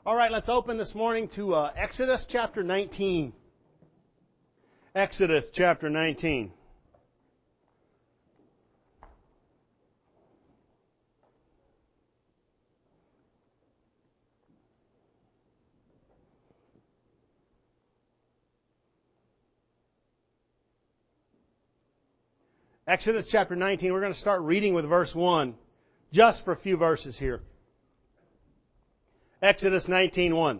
All right, let's open this morning to Exodus chapter 19. Exodus chapter 19. Exodus chapter 19, we're going to start reading with verse 1, just for a few verses here. Exodus 19:1.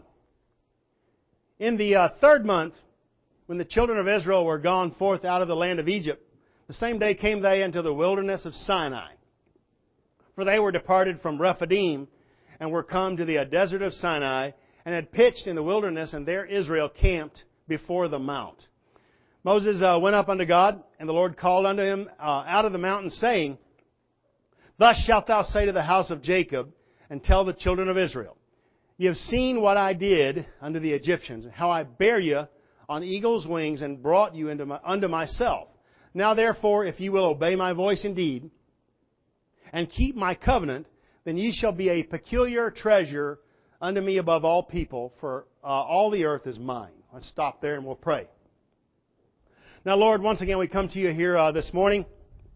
In the third month, when the children of Israel were gone forth out of the land of Egypt, the same day came they into the wilderness of Sinai. For they were departed from Rephidim, and were come to the desert of Sinai, and had pitched in the wilderness, and there Israel camped before the mount. Moses went up unto God, and the Lord called unto him out of the mountain, saying, Thus shalt thou say to the house of Jacob, and tell the children of Israel, Ye have seen what I did unto the Egyptians, how I bare you on eagle's wings, and brought you unto myself. Now therefore, if ye will obey my voice indeed, and keep my covenant, then ye shall be a peculiar treasure unto me above all people, for all the earth is mine. Let's stop there and we'll pray. Now, Lord, once again we come to you here this morning,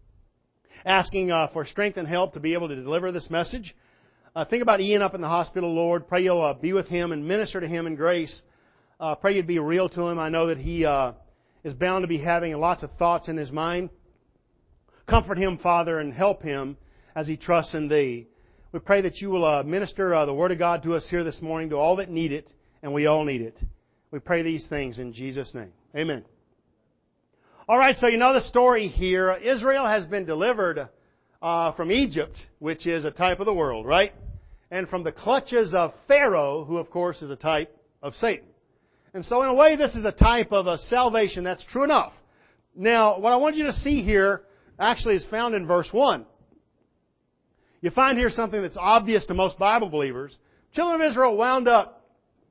asking for strength and help to be able to deliver this message. Think about Ian up in the hospital, Lord. Pray you'll be with him and minister to him in grace. Pray you'd be real to him. I know that he is bound to be having lots of thoughts in his mind. Comfort him, Father, and help him as he trusts in Thee. We pray that you will minister the Word of God to us here this morning, to all that need it, and we all need it. We pray these things in Jesus' name. Amen. All right, so you know the story here. Israel has been delivered from Egypt, which is a type of the world, right? And from the clutches of Pharaoh, who of course is a type of Satan. And so in a way this is a type of a salvation. That's true enough. Now, what I want you to see here actually is found in verse 1. You find here something that's obvious to most Bible believers. Children of Israel wound up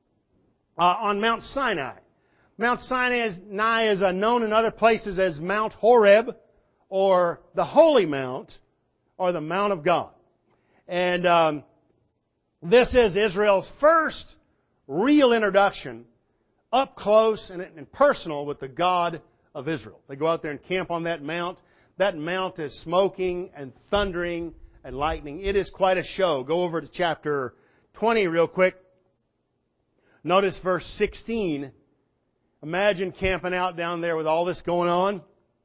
on Mount Sinai. Mount Sinai is known in other places as Mount Horeb, or the Holy Mount, or the Mount of God. And this is Israel's first real introduction up close and personal with the God of Israel. They go out there and camp on that mount. That mount is smoking and thundering and lightning. It is quite a show. Go over to chapter 20 real quick. Notice verse 16. Imagine camping out down there with all this going on.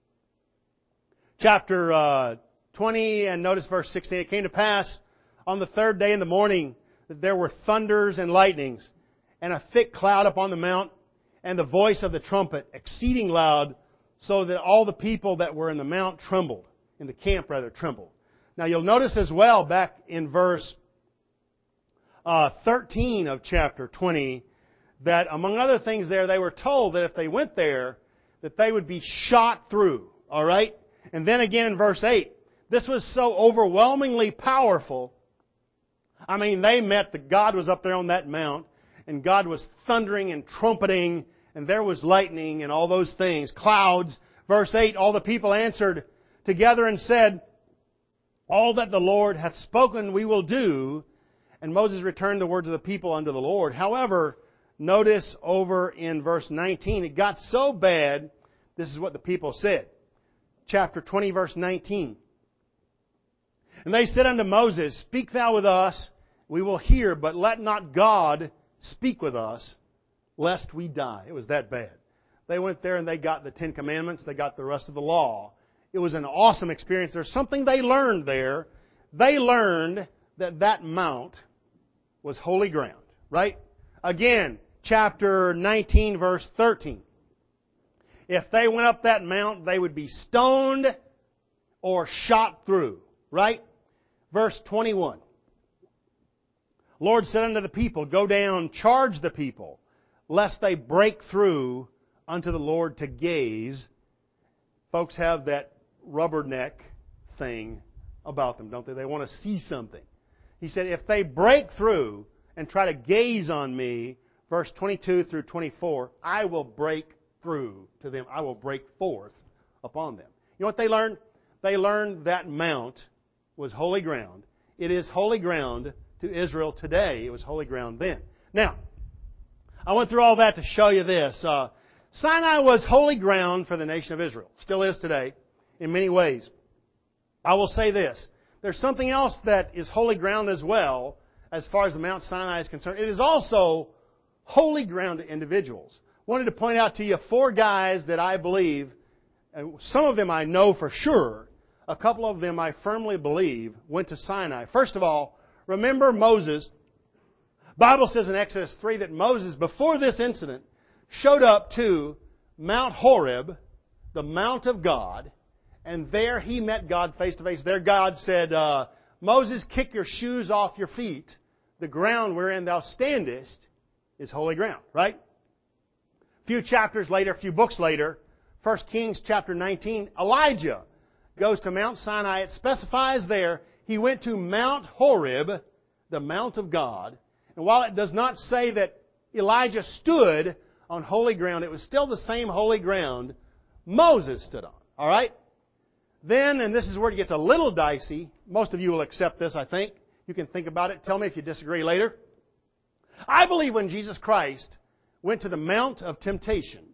Chapter 20, and notice verse 16. It came to pass on the third day in the morning that there were thunders and lightnings, and a thick cloud upon the mount, and the voice of the trumpet exceeding loud, so that all the people that were in the mount trembled, in the camp rather trembled. Now you'll notice as well back in verse 13 of chapter 20, that among other things there, they were told that if they went there, that they would be shot through. All right? And then again in verse 8, this was so overwhelmingly powerful. I mean, they met that God was up there on that mount, and God was thundering and trumpeting, and there was lightning and all those things, clouds. Verse 8, all the people answered together and said, All that the Lord hath spoken we will do. And Moses returned the words of the people unto the Lord. However, notice over in verse 19, it got so bad, this is what the people said. Chapter 20, verse 19. And they said unto Moses, Speak thou with us, we will hear, but let not God speak with us, lest we die. It was that bad. They went there and they got the Ten Commandments, they got the rest of the law. It was an awesome experience. There's something they learned there. They learned that that mount was holy ground, right? Again, chapter 19, verse 13. If they went up that mount, they would be stoned or shot through, right? Verse 21. Lord said unto the people, Go down, charge the people, lest they break through unto the Lord to gaze. Folks have that rubberneck thing about them, don't they? They want to see something. He said, if they break through and try to gaze on me, verse 22 through 24, I will break through to them. I will break forth upon them. You know what they learned? They learned that mount was holy ground. It is holy ground to Israel today. It was holy ground then. Now, I went through all that to show you this. Sinai was holy ground for the nation of Israel. Still is today, in many ways. I will say this. There's something else that is holy ground as well, as far as the Mount Sinai is concerned. It is also holy ground to individuals. Wanted to point out to you 4 guys that I believe, and some of them I know for sure, a couple of them I firmly believe went to Sinai. First of all, remember Moses. The Bible says in Exodus 3 that Moses, before this incident, showed up to Mount Horeb, the Mount of God, and there he met God face to face. There God said, Moses, kick your shoes off your feet. The ground wherein thou standest is holy ground, right? A few chapters later, a few books later, 1 Kings chapter 19, Elijah goes to Mount Sinai. It specifies there, he went to Mount Horeb, the Mount of God. And while it does not say that Elijah stood on holy ground, it was still the same holy ground Moses stood on. All right? Then, and this is where it gets a little dicey, most of you will accept this, I think. You can think about it. Tell me if you disagree later. I believe when Jesus Christ went to the Mount of Temptation,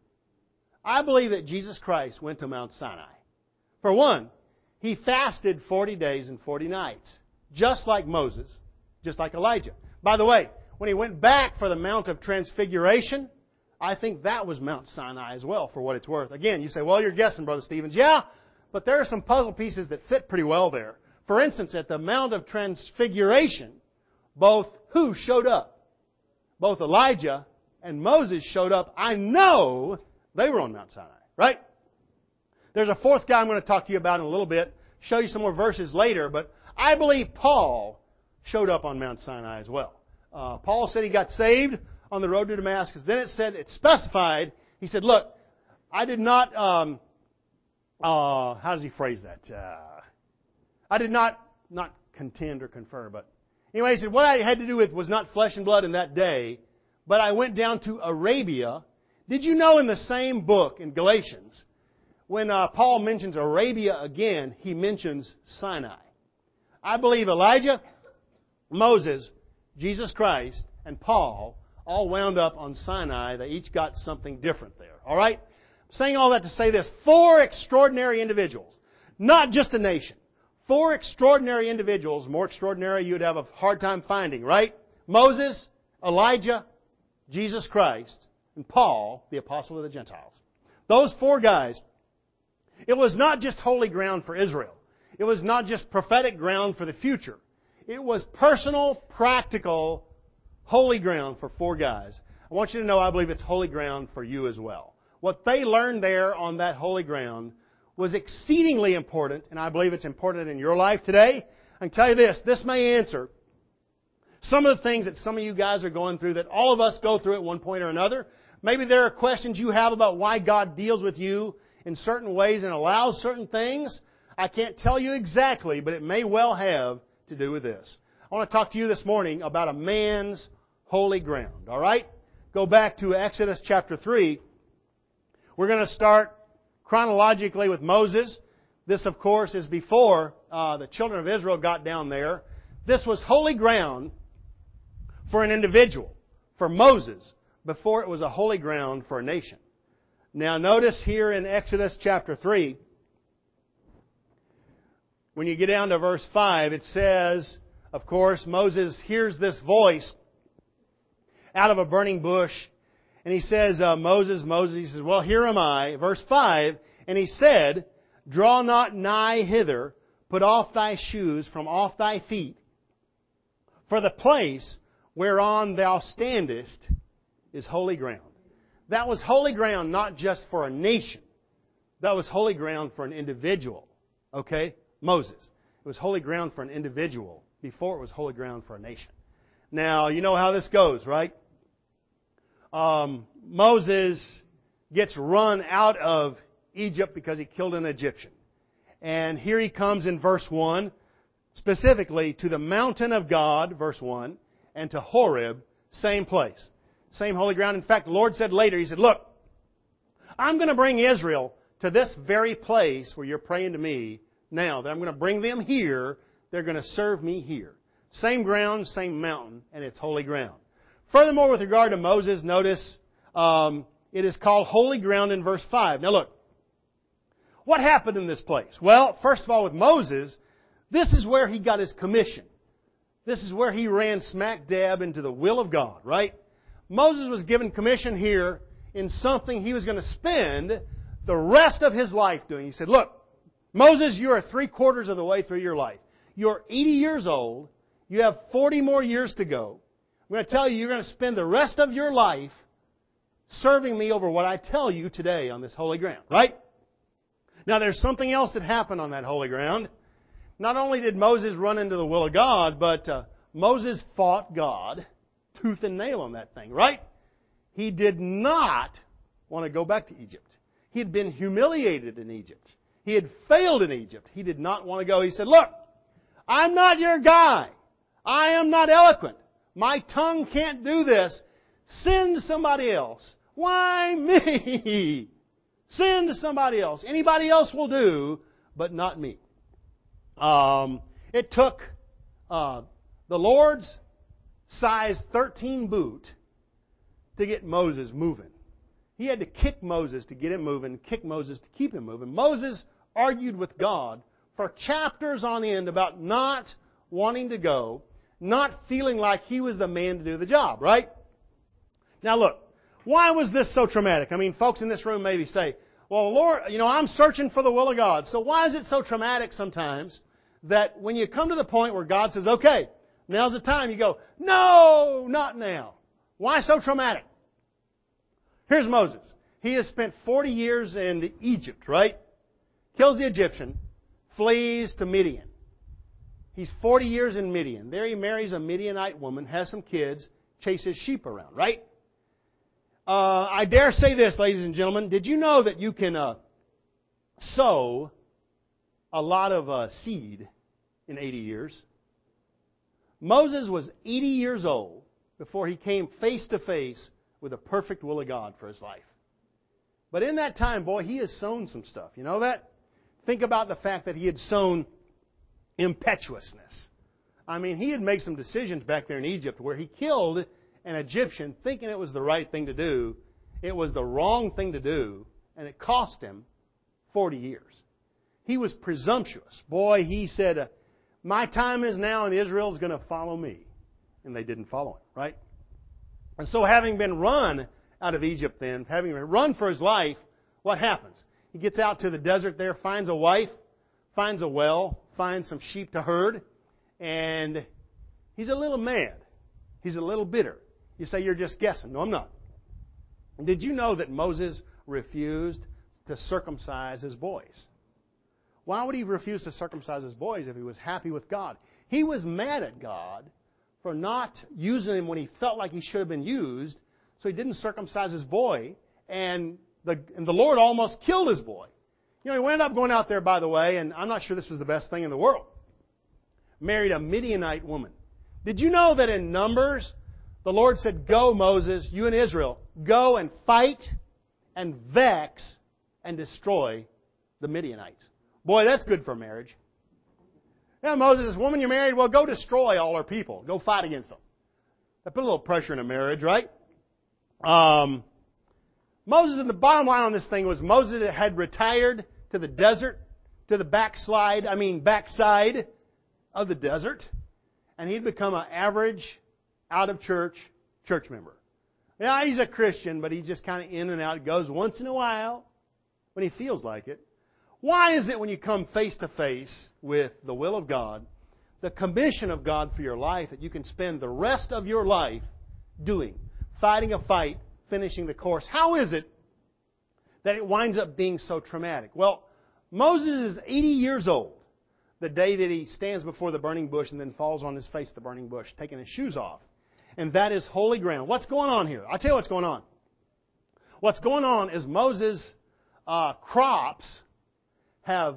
I believe that Jesus Christ went to Mount Sinai. For one, He fasted 40 days and 40 nights, just like Moses, just like Elijah. By the way, when He went back for the Mount of Transfiguration, I think that was Mount Sinai as well, for what it's worth. Again, you say, well, you're guessing, Brother Stevens. Yeah, but there are some puzzle pieces that fit pretty well there. For instance, at the Mount of Transfiguration, both who showed up? Both Elijah and Moses showed up. I know they were on Mount Sinai, right? There's a 4th guy I'm going to talk to you about in a little bit, show you some more verses later, but I believe Paul showed up on Mount Sinai as well. Paul said he got saved on the road to Damascus. Then it specified, he said, look, I did not, how does he phrase that? I did not contend or confer, but anyway, he said, what I had to do with was not flesh and blood in that day, but I went down to Arabia. Did you know in the same book, in Galatians, when Paul mentions Arabia again, he mentions Sinai? I believe Elijah, Moses, Jesus Christ, and Paul all wound up on Sinai. They each got something different there. All right? I'm saying all that to say this. 4 extraordinary individuals. Not just a nation. 4 extraordinary individuals. More extraordinary you'd have a hard time finding, right? Moses, Elijah, Jesus Christ, and Paul, the apostle of the Gentiles. Those 4 guys. It was not just holy ground for Israel. It was not just prophetic ground for the future. It was personal, practical, holy ground for 4 guys. I want you to know I believe it's holy ground for you as well. What they learned there on that holy ground was exceedingly important, and I believe it's important in your life today. I can tell you this may answer some of the things that some of you guys are going through, that all of us go through at one point or another. Maybe there are questions you have about why God deals with you in certain ways and allows certain things. I can't tell you exactly, but it may well have to do with this. I want to talk to you this morning about a man's holy ground. All right? Go back to Exodus chapter 3. We're going to start chronologically with Moses. This, of course, is before the children of Israel got down there. This was holy ground for an individual, for Moses, before it was a holy ground for a nation. Now, notice here in Exodus chapter 3, when you get down to verse 5, it says, of course, Moses hears this voice out of a burning bush. And he says, Moses, he says, well, here am I. Verse 5, and he said, draw not nigh hither, put off thy shoes from off thy feet, for the place whereon thou standest is holy ground. That was holy ground not just for a nation. That was holy ground for an individual. Okay? Moses. It was holy ground for an individual before it was holy ground for a nation. Now, you know how this goes, right? Moses gets run out of Egypt because he killed an Egyptian. And here he comes in verse 1, specifically to the mountain of God, verse 1, and to Horeb, same place. Same holy ground. In fact, the Lord said later, He said, look, I'm going to bring Israel to this very place where you're praying to me now. That I'm going to bring them here. They're going to serve me here. Same ground, same mountain, and it's holy ground. Furthermore, with regard to Moses, notice it is called holy ground in verse 5. Now look, what happened in this place? Well, first of all, with Moses, this is where he got his commission. This is where he ran smack dab into the will of God, right? Moses was given commission here in something he was going to spend the rest of his life doing. He said, look, Moses, you are 3/4 of the way through your life. You're 80 years old. You have 40 more years to go. I'm going to tell you, you're going to spend the rest of your life serving me over what I tell you today on this holy ground, right? Now, there's something else that happened on that holy ground. Not only did Moses run into the will of God, but Moses fought God tooth and nail on that thing, right? He did not want to go back to Egypt. He had been humiliated in Egypt. He had failed in Egypt. He did not want to go. He said, look, I'm not your guy. I am not eloquent. My tongue can't do this. Send somebody else. Why me? Send somebody else. Anybody else will do, but not me. It took the Lord's size 13 boot to get Moses moving. He had to kick Moses to get him moving, kick Moses to keep him moving. Moses argued with God for chapters on end about not wanting to go, not feeling like he was the man to do the job, right? Now look, why was this so traumatic? I mean, folks in this room maybe say, well, Lord, I'm searching for the will of God. So why is it so traumatic sometimes that when you come to the point where God says, okay, now's the time, you go, no, not now. Why so traumatic? Here's Moses. He has spent 40 years in Egypt, right? Kills the Egyptian, flees to Midian. He's 40 years in Midian. There he marries a Midianite woman, has some kids, chases sheep around, right? I dare say this, ladies and gentlemen. Did you know that you can sow a lot of seed in 80 years? Moses was 80 years old before he came face to face with the perfect will of God for his life. But in that time, boy, he has sown some stuff. You know that? Think about the fact that he had sown impetuousness. I mean, he had made some decisions back there in Egypt where he killed an Egyptian thinking it was the right thing to do. It was the wrong thing to do, and it cost him 40 years. He was presumptuous. Boy, he said, my time is now and Israel's going to follow me. And they didn't follow him, right? And so having been run out of Egypt then, having been run for his life, what happens? He gets out to the desert there, finds a wife, finds a well, finds some sheep to herd, and he's a little mad. He's a little bitter. You say, you're just guessing. No, I'm not. Did you know that Moses refused to circumcise his boys? Why would he refuse to circumcise his boys if he was happy with God? He was mad at God for not using him when he felt like he should have been used, so he didn't circumcise his boy, and the Lord almost killed his boy. He ended up going out there, by the way, and I'm not sure this was the best thing in the world. Married a Midianite woman. Did you know that in Numbers, the Lord said, go, Moses, you and Israel, go and fight and vex and destroy the Midianites. Boy, that's good for marriage. Yeah, Moses, this woman you're married, well, go destroy all her people. Go fight against them. That put a little pressure in a marriage, right? Moses, and the bottom line on this thing was Moses had retired to the desert, to the backside of the desert, and he'd become an average, out-of-church church member. Yeah, he's a Christian, but he's just kind of in and out. Goes once in a while when he feels like it. Why is it when you come face to face with the will of God, the commission of God for your life, that you can spend the rest of your life doing, fighting a fight, finishing the course? How is it that it winds up being so traumatic? Well, Moses is 80 years old the day that he stands before the burning bush and then falls on his face at the burning bush, taking his shoes off. And that is holy ground. What's going on here? I'll tell you what's going on. What's going on is Moses' crops have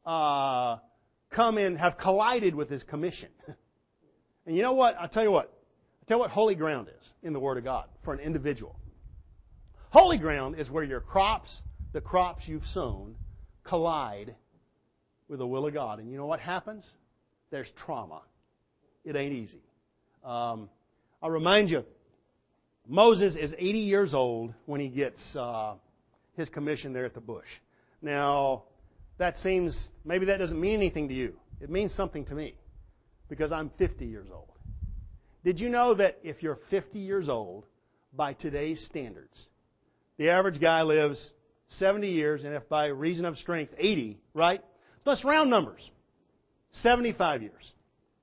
have collided with his commission. And you know what? I'll tell you what holy ground is in the Word of God for an individual. Holy ground is where your crops, the crops you've sown, collide with the will of God. And you know what happens? There's trauma. It ain't easy. I'll remind you Moses is 80 years old when he gets his commission there at the bush. Now, maybe that doesn't mean anything to you. It means something to me because I'm 50 years old. Did you know that if you're 50 years old, by today's standards, the average guy lives 70 years, and if by reason of strength, 80, right? So let's round numbers. 75 years.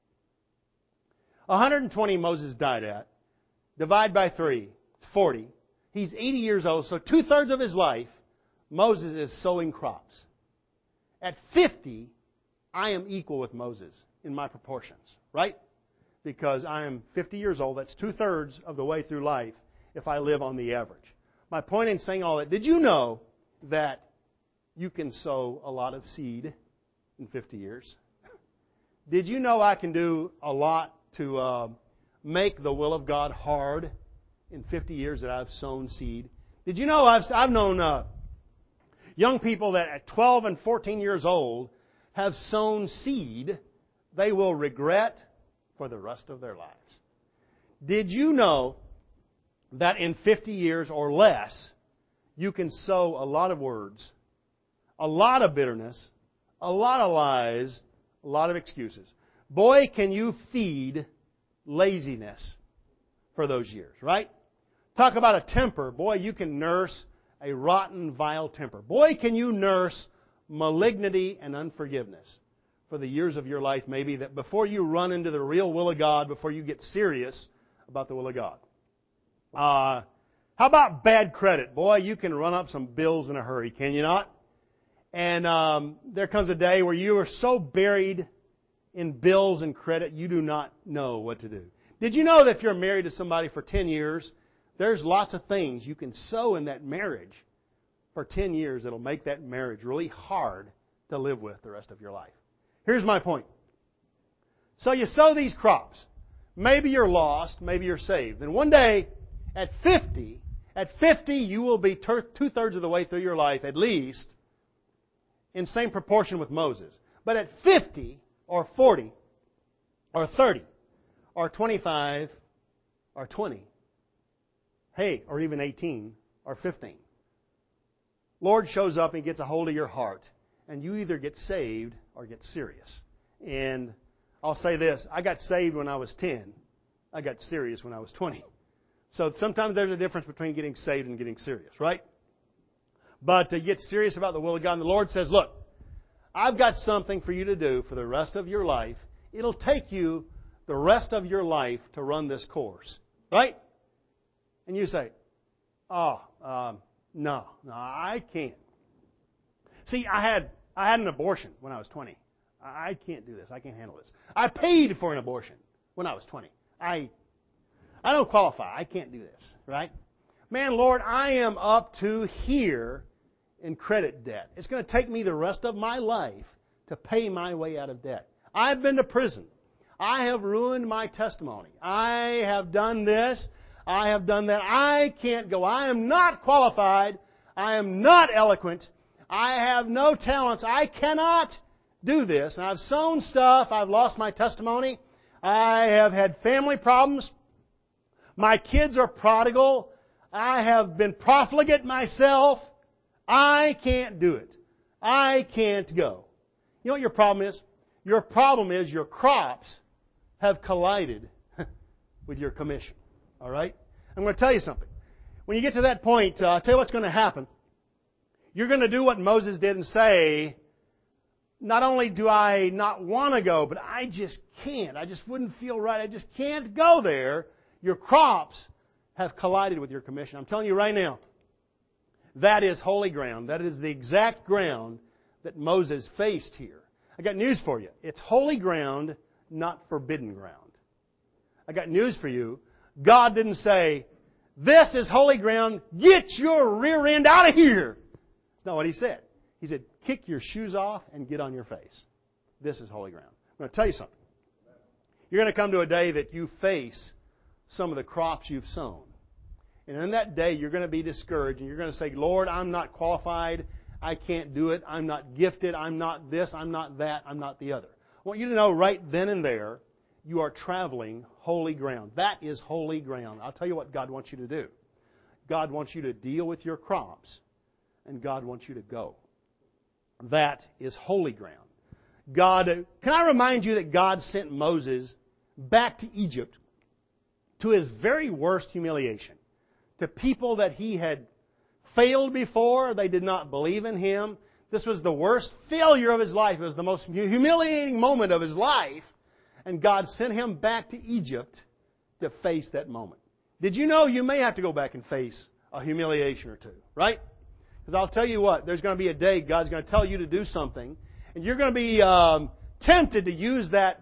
120 Moses died at. Divide by 3. It's 40. He's 80 years old, so 2/3 of his life, Moses is sowing crops. At 50, I am equal with Moses in my proportions, right? Because I am 50 years old. That's 2/3 of the way through life if I live on the average. My point in saying all that, did you know that you can sow a lot of seed in 50 years? Did you know I can do a lot to make the will of God hard in 50 years that I've sown seed? Did you know I've known young people that at 12 and 14 years old have sown seed they will regret for the rest of their lives? Did you know that in 50 years or less, you can sow a lot of words, a lot of bitterness, a lot of lies, a lot of excuses? Boy, can you feed laziness for those years, right? Talk about a temper. Boy, you can nurse a rotten, vile temper. Boy, can you nurse malignity and unforgiveness for the years of your life, maybe, that before you run into the real will of God, before you get serious about the will of God. How about bad credit? Boy, you can run up some bills in a hurry, can you not? And there comes a day where you are so buried in bills and credit, you do not know what to do. Did you know that if you're married to somebody for 10 years, there's lots of things you can sow in that marriage for 10 years that'll make that marriage really hard to live with the rest of your life? Here's my point. So you sow these crops. Maybe you're lost, maybe you're saved. And one day, at 50, you will be 2/3 of the way through your life, at least, in same proportion with Moses. But at 50, or 40, or 30, or 25, or 20, hey, or even 18, or 15, Lord shows up and gets a hold of your heart, and you either get saved or get serious. And I'll say this, I got saved when I was 10. I got serious when I was 20. So sometimes there's a difference between getting saved and getting serious, right? But to get serious about the will of God, and the Lord says, look, I've got something for you to do for the rest of your life. It'll take you the rest of your life to run this course, right? And you say, no, I can't. See, I had an abortion when I was 20. I can't do this. I can't handle this. I paid for an abortion when I was 20. I don't qualify. I can't do this, right? Man, Lord, I am up to here in credit debt. It's going to take me the rest of my life to pay my way out of debt. I've been to prison. I have ruined my testimony. I have done this. I have done that. I can't go. I am not qualified. I am not eloquent. I have no talents. I cannot do this. And I've sown stuff. I've lost my testimony. I have had family problems. My kids are prodigal. I have been profligate myself. I can't do it. I can't go. You know what your problem is? Your problem is your crops have collided with your commission. All right? I'm going to tell you something. When you get to that point, I'll tell you what's going to happen. You're going to do what Moses did and say, not only do I not want to go, but I just can't. I just wouldn't feel right. I just can't go there. Your crops have collided with your commission. I'm telling you right now, that is holy ground. That is the exact ground that Moses faced here. I got news for you. It's holy ground, not forbidden ground. I got news for you. God didn't say, this is holy ground, get your rear end out of here. That's not what He said. He said, kick your shoes off and get on your face. This is holy ground. I'm going to tell you something. You're going to come to a day that you face some of the crops you've sown. And in that day, you're going to be discouraged and you're going to say, Lord, I'm not qualified. I can't do it. I'm not gifted. I'm not this. I'm not that. I'm not the other. I want you to know right then and there, you are traveling holy ground. That is holy ground. I'll tell you what God wants you to do. God wants you to deal with your crops, and God wants you to go. That is holy ground. Can I remind you that God sent Moses back to Egypt to his very worst humiliation, to people that he had failed before. They did not believe in him. This was the worst failure of his life. It was the most humiliating moment of his life. And God sent him back to Egypt to face that moment. Did you know you may have to go back and face a humiliation or two, right? Because I'll tell you what, there's going to be a day God's going to tell you to do something, and you're going to be tempted to use that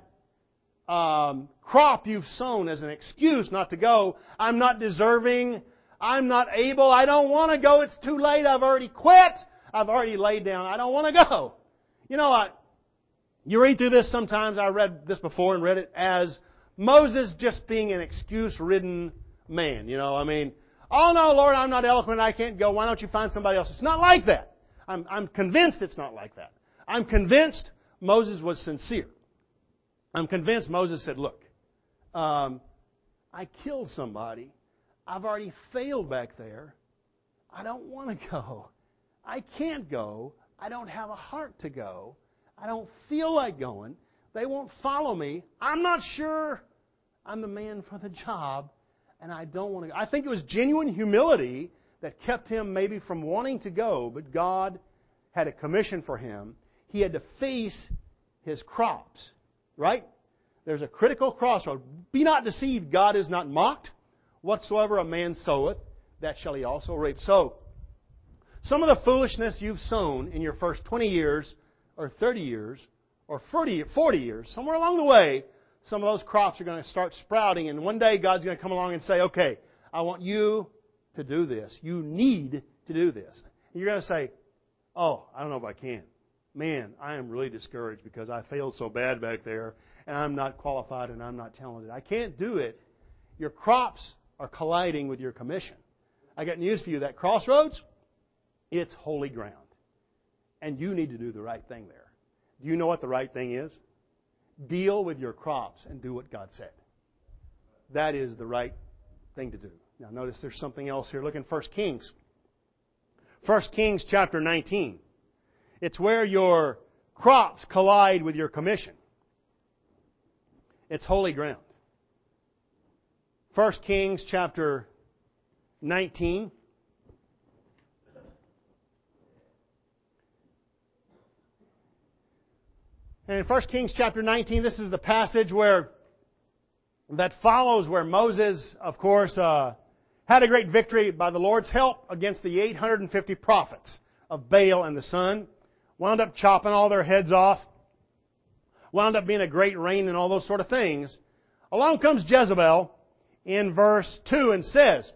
crop you've sown as an excuse not to go. I'm not deserving. I'm not able. I don't want to go. It's too late. I've already quit. I've already laid down. I don't want to go. You know what? You read through this sometimes. I read this before and read it as Moses just being an excuse-ridden man. You know, I mean, oh no, Lord, I'm not eloquent. I can't go. Why don't you find somebody else? It's not like that. I'm convinced it's not like that. I'm convinced Moses was sincere. I'm convinced Moses said, look, I killed somebody. I've already failed back there. I don't want to go. I can't go. I don't have a heart to go. I don't feel like going. They won't follow me. I'm not sure I'm the man for the job, and I don't want to go. I think it was genuine humility that kept him maybe from wanting to go, but God had a commission for him. He had to face his crops, right? There's a critical crossroad. Be not deceived, God is not mocked. Whatsoever a man soweth, that shall he also reap. So, some of the foolishness you've sown in your first 20 years, or 30 years, or 40 years, somewhere along the way, some of those crops are going to start sprouting, and one day God's going to come along and say, okay, I want you to do this. You need to do this. And you're going to say, oh, I don't know if I can. Man, I am really discouraged because I failed so bad back there, and I'm not qualified and I'm not talented. I can't do it. Your crops are colliding with your commission. I got news for you. That crossroads, it's holy ground. And you need to do the right thing there. Do you know what the right thing is? Deal with your crops and do what God said. That is the right thing to do. Now notice there's something else here. Look in 1 Kings. 1 Kings chapter 19. It's where your crops collide with your commission. It's holy ground. 1 Kings chapter 19. And in 1 Kings chapter 19, this is the passage that follows where Moses, of course, had a great victory by the Lord's help against the 850 prophets of Baal and the sun. Wound up chopping all their heads off. Wound up being a great rain and all those sort of things. Along comes Jezebel in verse 2 and says,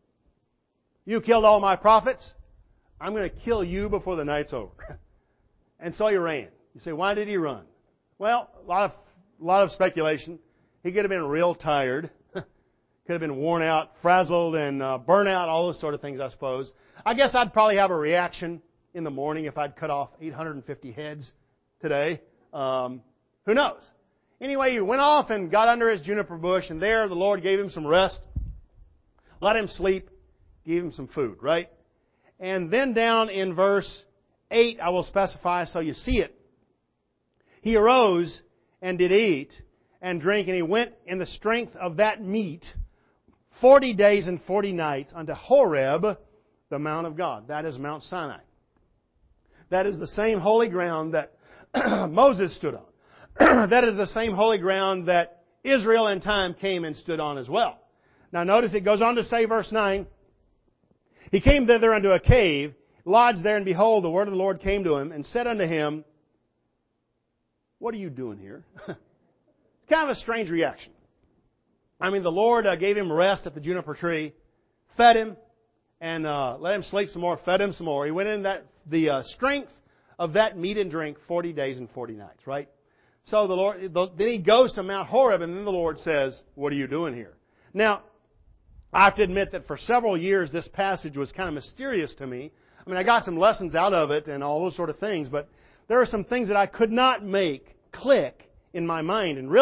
you killed all my prophets. I'm going to kill you before the night's over. And so he ran. You say, why did he run? Well, a lot of speculation. He could have been real tired. Could have been worn out, frazzled, and burnt out, all those sort of things, I suppose. I guess I'd probably have a reaction in the morning if I'd cut off 850 heads today. Who knows? Anyway, he went off and got under his juniper bush, and there the Lord gave him some rest, let him sleep, gave him some food, right? And then down in verse 8, I will specify so you see it. He arose and did eat and drink, and he went in the strength of that meat 40 days and 40 nights unto Horeb, the Mount of God. That is Mount Sinai. That is the same holy ground that Moses stood on. That is the same holy ground that Israel in time came and stood on as well. Now notice it goes on to say, verse 9, he came thither unto a cave, lodged there, and behold, the word of the Lord came to him, and said unto him, what are you doing here? It's kind of a strange reaction. I mean, the Lord gave him rest at the juniper tree, fed him, and let him sleep some more, fed him some more. He went in the strength of that meat and drink 40 days and 40 nights, right? So the Lord, then he goes to Mount Horeb, and then the Lord says, what are you doing here? Now, I have to admit that for several years this passage was kind of mysterious to me. I mean, I got some lessons out of it and all those sort of things, but there are some things that I could not make click in my mind. And really,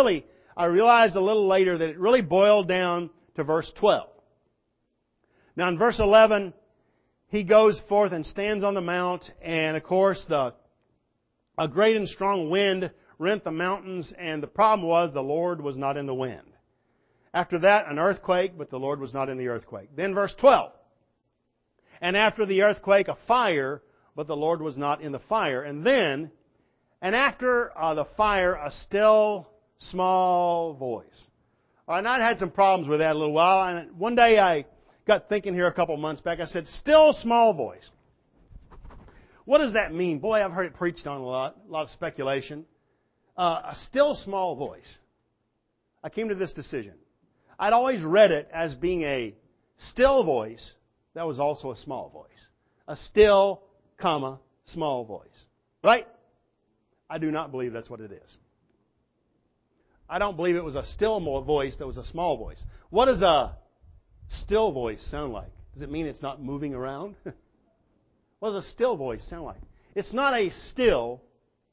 I realized a little later that it really boiled down to verse 12. Now in verse 11, he goes forth and stands on the mount, and of course a great and strong wind rent the mountains, and the problem was the Lord was not in the wind. After that, an earthquake, but the Lord was not in the earthquake. Then verse 12. And after the earthquake, a fire, but the Lord was not in the fire. And after the fire, a still small voice. All right, and I'd had some problems with that a little while. And one day I got thinking here a couple months back. I said, still small voice. What does that mean? Boy, I've heard it preached on a lot of speculation. A still small voice. I came to this decision. I'd always read it as being a still voice that was also a small voice. A still, small voice. Right? I do not believe that's what it is. I don't believe it was a still voice that was a small voice. What does a still voice sound like? Does it mean it's not moving around? What does a still voice sound like? It's not a still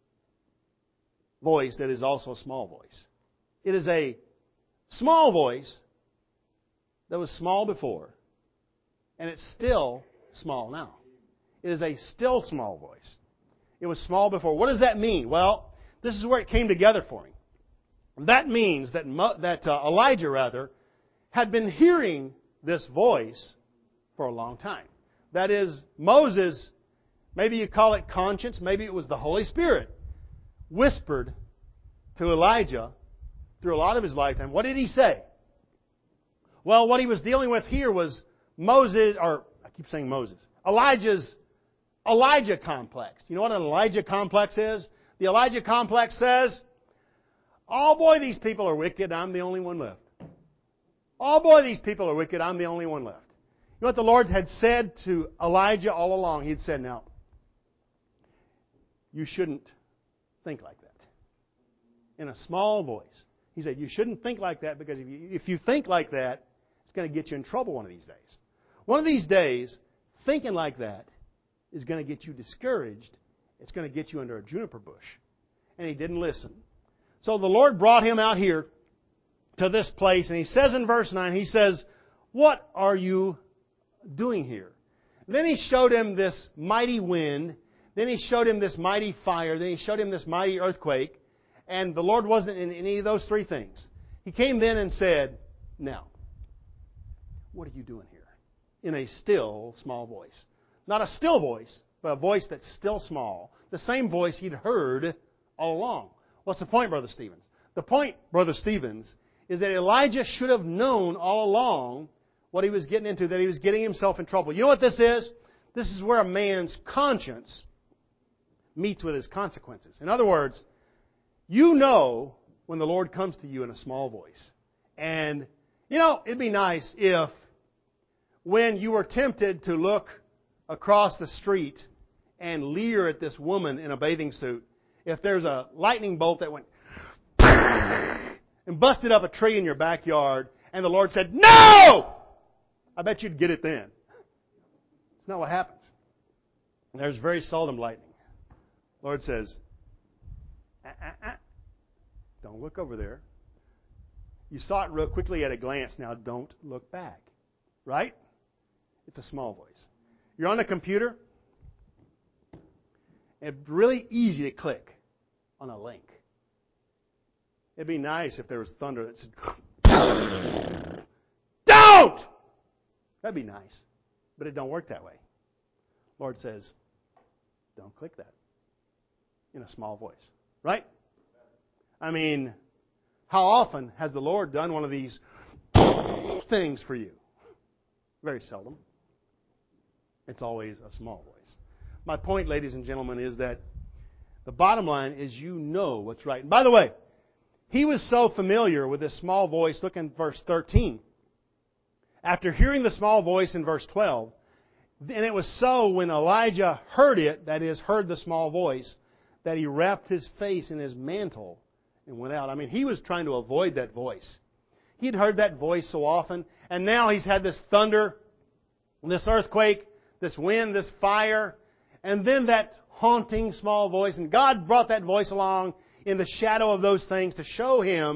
voice that is also a small voice. It is a small voice that was small before, and it's still small now. It is a still small voice. It was small before. What does that mean? Well, this is where it came together for him. That means that Elijah had been hearing this voice for a long time. That is, Moses, maybe you call it conscience, maybe it was the Holy Spirit, whispered to Elijah through a lot of his lifetime. What did he say? Well, what he was dealing with here was Elijah's Elijah complex. You know what an Elijah complex is? The Elijah complex says, oh boy, these people are wicked, I'm the only one left. Oh boy, these people are wicked, I'm the only one left. You know what the Lord had said to Elijah all along? He'd said, now, you shouldn't think like that. In a small voice. He said, you shouldn't think like that because if you think like that, it's going to get you in trouble one of these days. One of these days, thinking like that is going to get you discouraged. It's going to get you under a juniper bush. And he didn't listen. So the Lord brought him out here to this place, and he says in verse 9, he says, what are you doing here? Then he showed him this mighty wind. Then he showed him this mighty fire. Then he showed him this mighty earthquake. And the Lord wasn't in any of those three things. He came then and said, now, what are you doing here? In a still, small voice. Not a still voice, but a voice that's still small. The same voice he'd heard all along. What's the point, Brother Stevens? The point, Brother Stevens, is that Elijah should have known all along what he was getting into, that he was getting himself in trouble. You know what this is? This is where a man's conscience meets with his consequences. In other words, you know when the Lord comes to you in a small voice. And, it'd be nice if when you were tempted to look across the street and leer at this woman in a bathing suit, if there's a lightning bolt that went and busted up a tree in your backyard and the Lord said, no! I bet you'd get it then. It's not what happens. There's very seldom lightning. The Lord says, don't look over there. You saw it real quickly at a glance. Now don't look back. Right? It's a small voice. You're on a computer. It's really easy to click on a link. It'd be nice if there was thunder that said, don't! That'd be nice. But it don't work that way. Lord says, don't click that. In a small voice. Right? I mean, how often has the Lord done one of these things for you? Very seldom. It's always a small voice. My point, ladies and gentlemen, is that the bottom line is you know what's right. And by the way, he was so familiar with this small voice. Look in verse 13. After hearing the small voice in verse 12, and it was so when Elijah heard it, that is, heard the small voice, that he wrapped his face in his mantle and went out. I mean, he was trying to avoid that voice. He'd heard that voice so often, and now he's had this thunder, this earthquake, this wind, this fire, and then that haunting small voice. And God brought that voice along in the shadow of those things to show him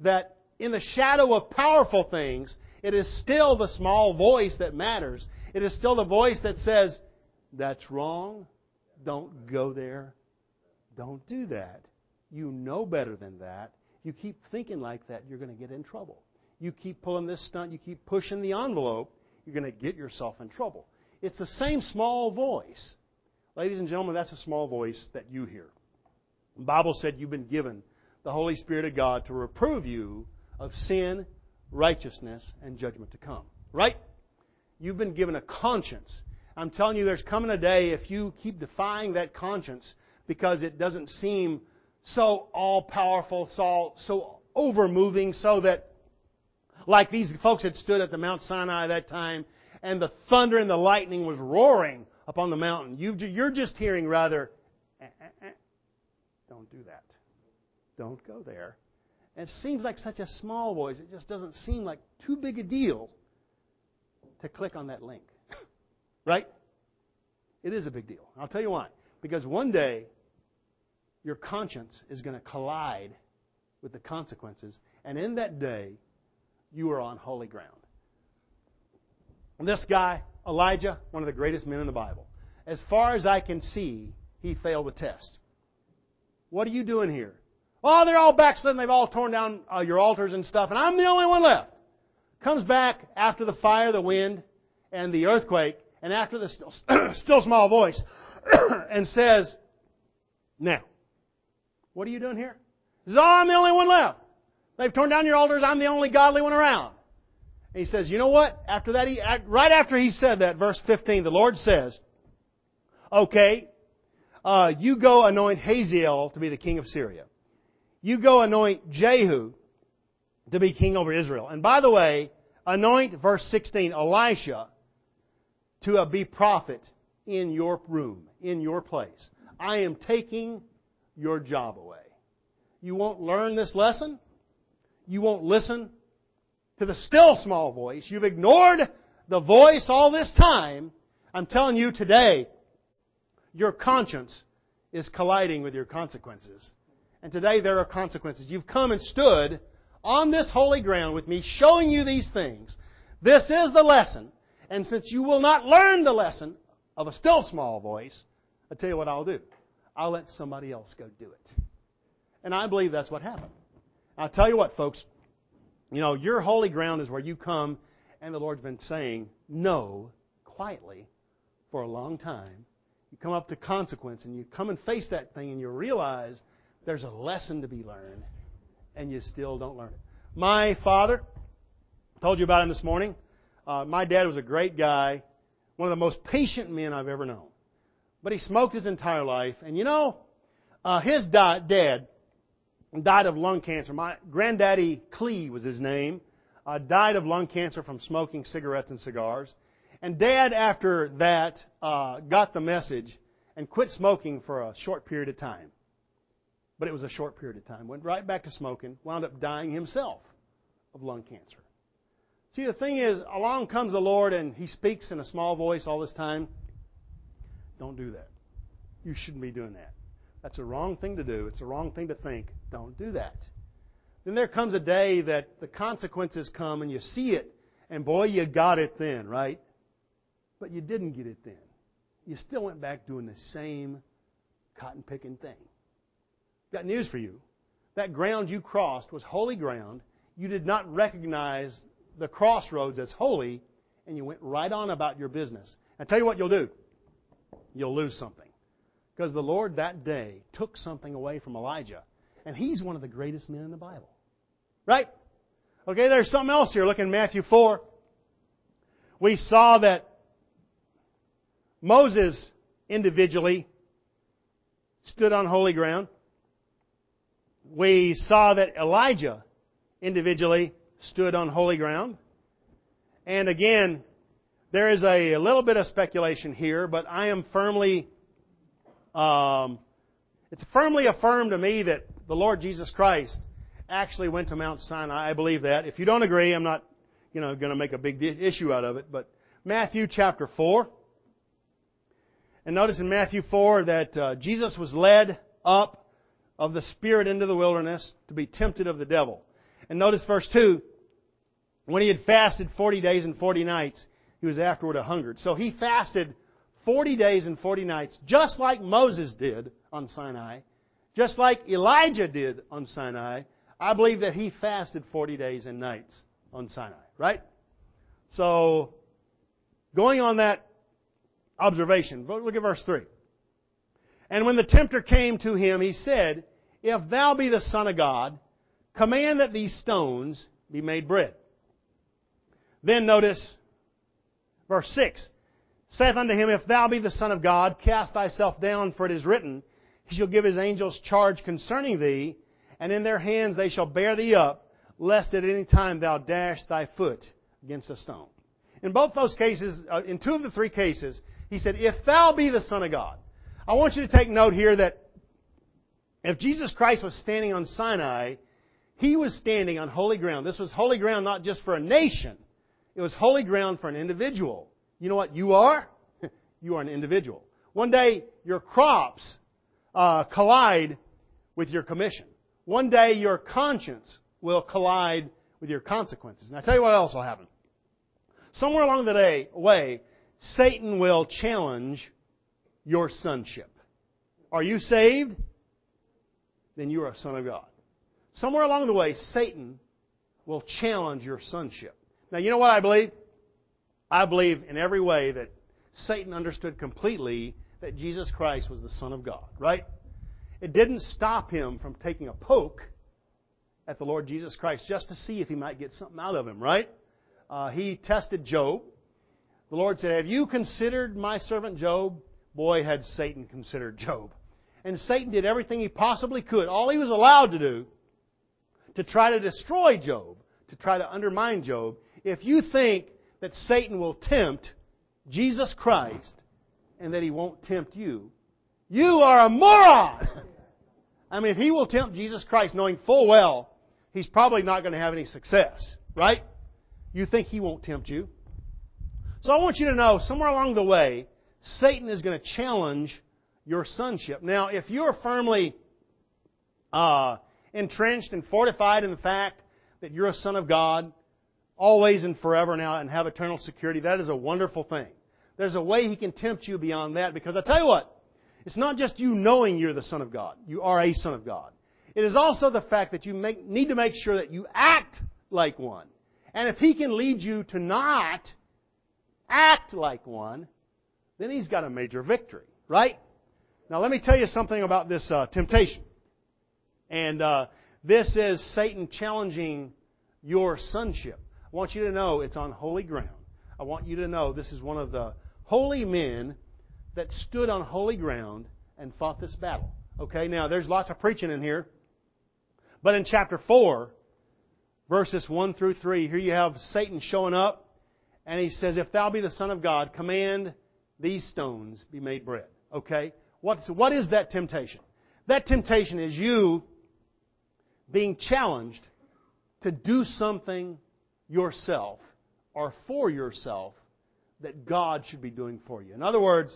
that in the shadow of powerful things, it is still the small voice that matters. It is still the voice that says, that's wrong. Don't go there. Don't do that. You know better than that. You keep thinking like that, you're going to get in trouble. You keep pulling this stunt, you keep pushing the envelope, you're going to get yourself in trouble. It's the same small voice. Ladies and gentlemen, that's a small voice that you hear. The Bible said you've been given the Holy Spirit of God to reprove you of sin, righteousness, and judgment to come. Right? You've been given a conscience. I'm telling you, there's coming a day if you keep defying that conscience because it doesn't seem so all-powerful, so over-moving, so that like these folks had stood at the Mount Sinai at that time, and the thunder and the lightning was roaring upon the mountain. You're just hearing rather, don't do that. Don't go there. And it seems like such a small voice. It just doesn't seem like too big a deal to click on that link. Right? It is a big deal. I'll tell you why. Because one day, your conscience is going to collide with the consequences. And in that day, you are on holy ground. And this guy, Elijah, one of the greatest men in the Bible. As far as I can see, he failed the test. What are you doing here? Oh, they're all backslidden. They've all torn down your altars and stuff. And I'm the only one left. Comes back after the fire, the wind, and the earthquake. And after the still small voice. And says, now, what are you doing here? He says, oh, I'm the only one left. They've torn down your altars. I'm the only godly one around. And he says, you know what? After that, right after he said that, verse 15, the Lord says, okay, you go anoint Hazael to be the king of Syria. You go anoint Jehu to be king over Israel. And by the way, anoint, verse 16, Elisha to be prophet in your room, in your place. I am taking your job away. You won't learn this lesson. You won't listen to the still small voice. You've ignored the voice all this time. I'm telling you today, your conscience is colliding with your consequences. And today there are consequences. You've come and stood on this holy ground with me, showing you these things. This is the lesson. And since you will not learn the lesson of a still small voice, I'll tell you what I'll do. I'll let somebody else go do it. And I believe that's what happened. I'll tell you what, folks. You know, your holy ground is where you come, and the Lord's been saying no quietly for a long time. You come up to consequence, and you come and face that thing, and you realize there's a lesson to be learned, and you still don't learn it. My father, told you about him this morning. My dad was a great guy, one of the most patient men I've ever known. But he smoked his entire life, and you know, his dad died of lung cancer. My granddaddy Clee was his name. Died of lung cancer from smoking cigarettes and cigars. And Dad, after that, got the message and quit smoking for a short period of time. But it was a short period of time. Went right back to smoking. Wound up dying himself of lung cancer. See, the thing is, along comes the Lord and He speaks in a small voice all this time. Don't do that. You shouldn't be doing that. That's a wrong thing to do. It's a wrong thing to think. Don't do that. Then there comes a day that the consequences come and you see it. And boy, you got it then, right? But you didn't get it then. You still went back doing the same cotton-picking thing. Got news for you. That ground you crossed was holy ground. You did not recognize the crossroads as holy, and you went right on about your business. I tell you what you'll do. You'll lose something. Because the Lord that day took something away from Elijah. And he's one of the greatest men in the Bible. Right? Okay, there's something else here. Look in Matthew 4. We saw that Moses individually stood on holy ground. We saw that Elijah individually stood on holy ground. And again, there is a little bit of speculation here, but I am firmly... it's firmly affirmed to me that the Lord Jesus Christ actually went to Mount Sinai. I believe that. If you don't agree, I'm not, going to make a big issue out of it. But Matthew chapter 4. And notice in Matthew 4 that Jesus was led up of the Spirit into the wilderness to be tempted of the devil. And notice verse 2. When he had fasted 40 days and 40 nights, he was afterward hungered. So he fasted 40 days and 40 nights, just like Moses did on Sinai, just like Elijah did on Sinai. I believe that he fasted 40 days and nights on Sinai, right? So, going on that observation, look at verse 3. And when the tempter came to him, he said, If thou be the Son of God, command that these stones be made bread. Then notice verse 6. Saith unto him, If thou be the Son of God, cast thyself down, for it is written, He shall give His angels charge concerning thee, and in their hands they shall bear thee up, lest at any time thou dash thy foot against a stone. In both those cases, in two of the three cases, he said, If thou be the Son of God. I want you to take note here that if Jesus Christ was standing on Sinai, He was standing on holy ground. This was holy ground not just for a nation. It was holy ground for an individual. You know what you are? You are an individual. One day, your crops collide with your commission. One day, your conscience will collide with your consequences. And I tell you what else will happen. Somewhere along the way, Satan will challenge your sonship. Are you saved? Then you are a son of God. Somewhere along the way, Satan will challenge your sonship. Now, you know what I believe? I believe in every way that Satan understood completely that Jesus Christ was the Son of God, right? It didn't stop him from taking a poke at the Lord Jesus Christ just to see if he might get something out of him, right? He tested Job. The Lord said, Have you considered my servant Job? Boy, had Satan considered Job. And Satan did everything he possibly could, all he was allowed to do, to try to destroy Job, to try to undermine Job. If you think that Satan will tempt Jesus Christ and that he won't tempt you, you are a moron! I mean, if he will tempt Jesus Christ knowing full well he's probably not going to have any success, right? You think he won't tempt you. So I want you to know, somewhere along the way, Satan is going to challenge your sonship. Now, if you're firmly entrenched and fortified in the fact that you're a son of God, always and forever now, and have eternal security, that is a wonderful thing. There's a way he can tempt you beyond that, because I tell you what, it's not just you knowing you're the Son of God. You are a Son of God. It is also the fact that you need to make sure that you act like one. And if he can lead you to not act like one, then he's got a major victory, right? Now let me tell you something about this temptation. And this is Satan challenging your sonship. I want you to know it's on holy ground. I want you to know this is one of the holy men that stood on holy ground and fought this battle. Okay, now there's lots of preaching in here. But in chapter 4, verses 1 through 3, here you have Satan showing up. And he says, If thou be the Son of God, command these stones be made bread. Okay? What is that temptation? That temptation is you being challenged to do something yourself or for yourself that God should be doing for you. In other words,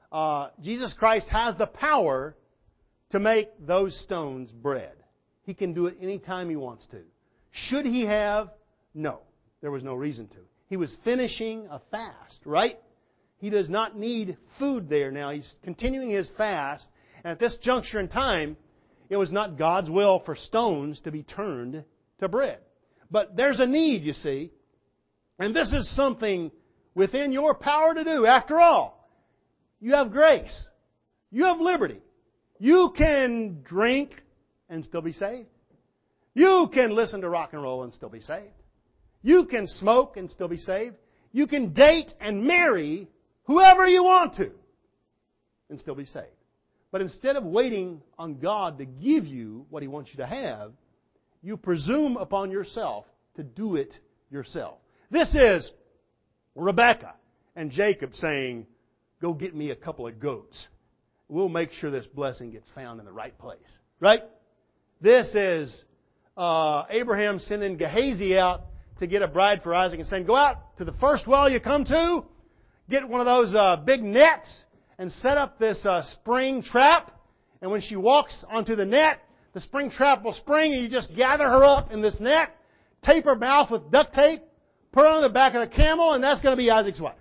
Jesus Christ has the power to make those stones bread. He can do it anytime He wants to. Should He have? No. There was no reason to. He was finishing a fast, right? He does not need food there now. He's continuing His fast. And at this juncture in time, it was not God's will for stones to be turned to bread. But there's a need, you see. And this is something within your power to do. After all, you have grace. You have liberty. You can drink and still be saved. You can listen to rock and roll and still be saved. You can smoke and still be saved. You can date and marry whoever you want to and still be saved. But instead of waiting on God to give you what He wants you to have, you presume upon yourself to do it yourself. This is Rebekah and Jacob saying, Go get me a couple of goats. We'll make sure this blessing gets found in the right place. Right? This is Abraham sending Gehazi out to get a bride for Isaac and saying, Go out to the first well you come to, get one of those big nets, and set up this spring trap. And when she walks onto the net, the spring trap will spring, and you just gather her up in this net, tape her mouth with duct tape, put her on the back of the camel, and that's going to be Isaac's wife.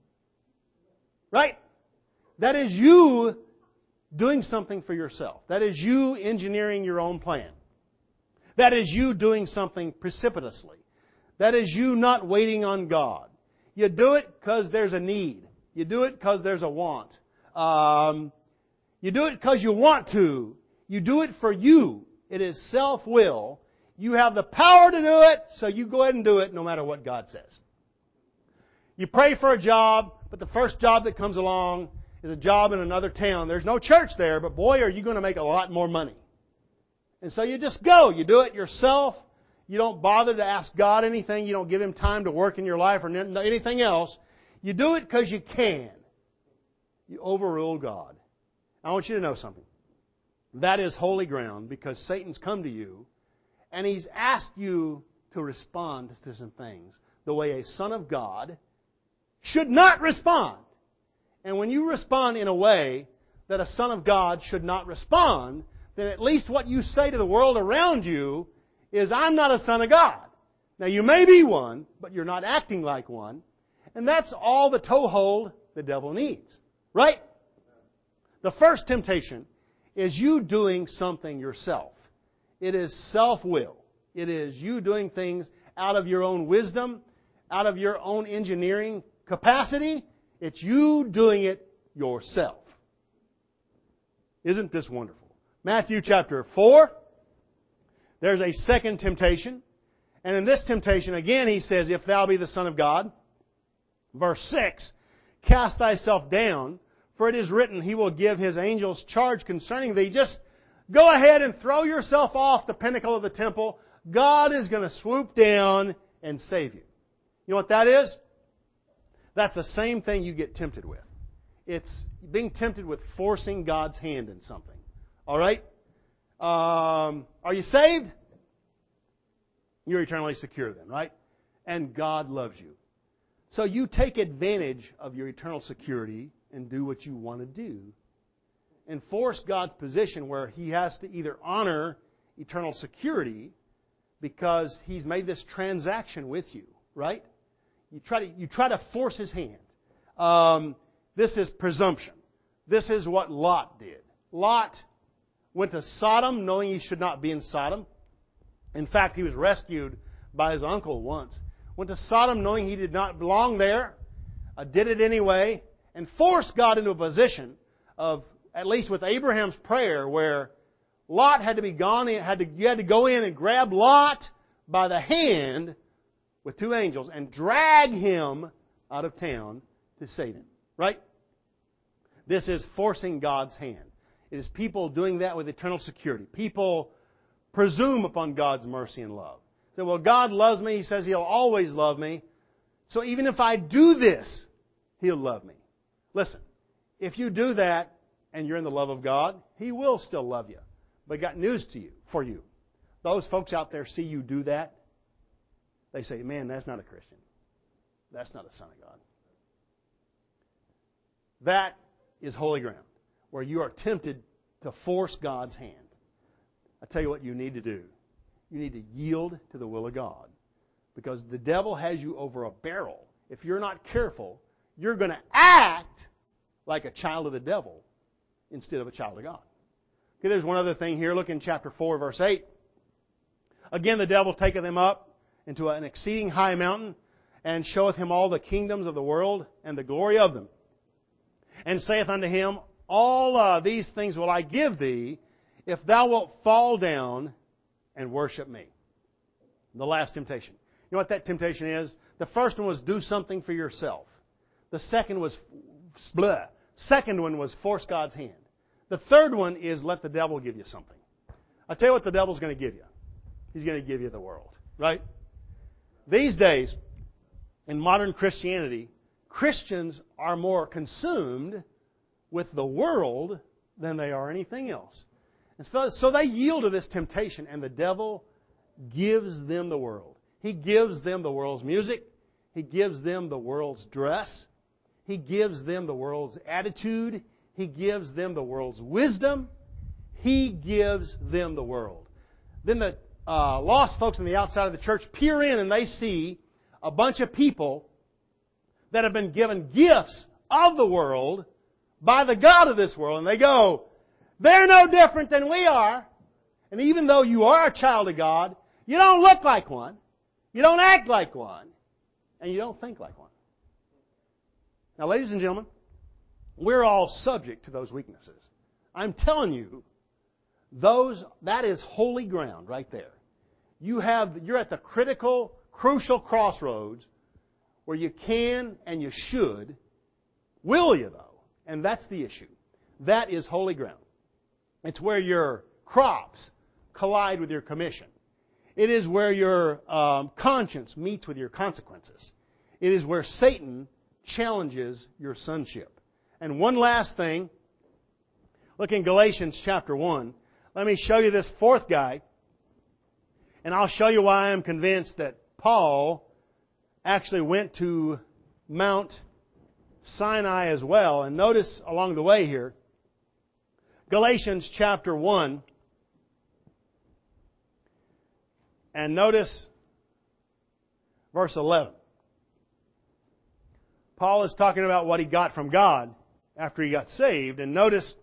Right? That is you doing something for yourself. That is you engineering your own plan. That is you doing something precipitously. That is you not waiting on God. You do it because there's a need. You do it because there's a want. You do it because you want to. You do it for you. It is self-will. You have the power to do it, so you go ahead and do it no matter what God says. You pray for a job, but the first job that comes along is a job in another town. There's no church there, but boy, are you going to make a lot more money. And so you just go. You do it yourself. You don't bother to ask God anything. You don't give Him time to work in your life or anything else. You do it because you can. You overrule God. I want you to know something. That is holy ground because Satan's come to you and he's asked you to respond to some things the way a son of God should not respond. And when you respond in a way that a son of God should not respond, then at least what you say to the world around you is, I'm not a son of God. Now you may be one, but you're not acting like one. And that's all the toehold the devil needs. Right? The first temptation is you doing something yourself. It is self-will. It is you doing things out of your own wisdom, out of your own engineering capacity. It's you doing it yourself. Isn't this wonderful? Matthew chapter 4, there's a second temptation. And in this temptation, again, he says, if thou be the Son of God. Verse 6, cast thyself down, for it is written, He will give His angels charge concerning thee. Just go ahead and throw yourself off the pinnacle of the temple. God is going to swoop down and save you. You know what that is? That's the same thing you get tempted with. It's being tempted with forcing God's hand in something. All right? Are you saved? You're eternally secure then, right? And God loves you. So you take advantage of your eternal security and do what you want to do. And force God's position where He has to either honor eternal security because He's made this transaction with you, right? You try to force His hand. This is presumption. This is what Lot did. Lot went to Sodom knowing he should not be in Sodom. In fact, he was rescued by his uncle once. Went to Sodom knowing he did not belong there. Did it anyway. And forced God into a position of, at least with Abraham's prayer, where Lot had to be gone. You had to go in and grab Lot by the hand with two angels and drag him out of town to Satan. Right? This is forcing God's hand. It is people doing that with eternal security. People presume upon God's mercy and love. Say, well, God loves me. He says He'll always love me. So even if I do this, He'll love me. Listen, if you do that and you're in the love of God, He will still love you. But I got news for you. Those folks out there see you do that. They say, man, that's not a Christian. That's not a son of God. That is holy ground, where you are tempted to force God's hand. I tell you what you need to do. You need to yield to the will of God. Because the devil has you over a barrel. If you're not careful, you're going to act like a child of the devil instead of a child of God. Okay, there's one other thing here. Look in chapter 4, verse 8. Again, the devil taketh him up into an exceeding high mountain, and showeth him all the kingdoms of the world and the glory of them. And saith unto him, all these things will I give thee, if thou wilt fall down and worship me. The last temptation. You know what that temptation is? The first one was do something for yourself. The second was Second one was force God's hand. The third one is let the devil give you something. I'll tell you what the devil's going to give you. He's going to give you the world. Right? These days, in modern Christianity, Christians are more consumed with the world than they are anything else. And so they yield to this temptation, and the devil gives them the world. He gives them the world's music. He gives them the world's dress. He gives them the world's attitude. He gives them the world's wisdom. He gives them the world. Then lost folks on the outside of the church peer in and they see a bunch of people that have been given gifts of the world by the God of this world, and they go, they're no different than we are. And even though you are a child of God, you don't look like one, you don't act like one, and you don't think like one. Now, ladies and gentlemen, we're all subject to those weaknesses. I'm telling you, that is holy ground right there. You're at the crucial crossroads where you can and you should. Will you, though? And that's the issue. That is holy ground. It's where your crops collide with your commission. It is where your conscience meets with your consequences. It is where Satan challenges your sonship. And one last thing. Look in Galatians chapter 1. Let me show you this fourth guy. And I'll show you why I'm convinced that Paul actually went to Mount Sinai as well. And notice along the way here, Galatians chapter 1. And notice verse 11. Paul is talking about what he got from God after he got saved. And notice,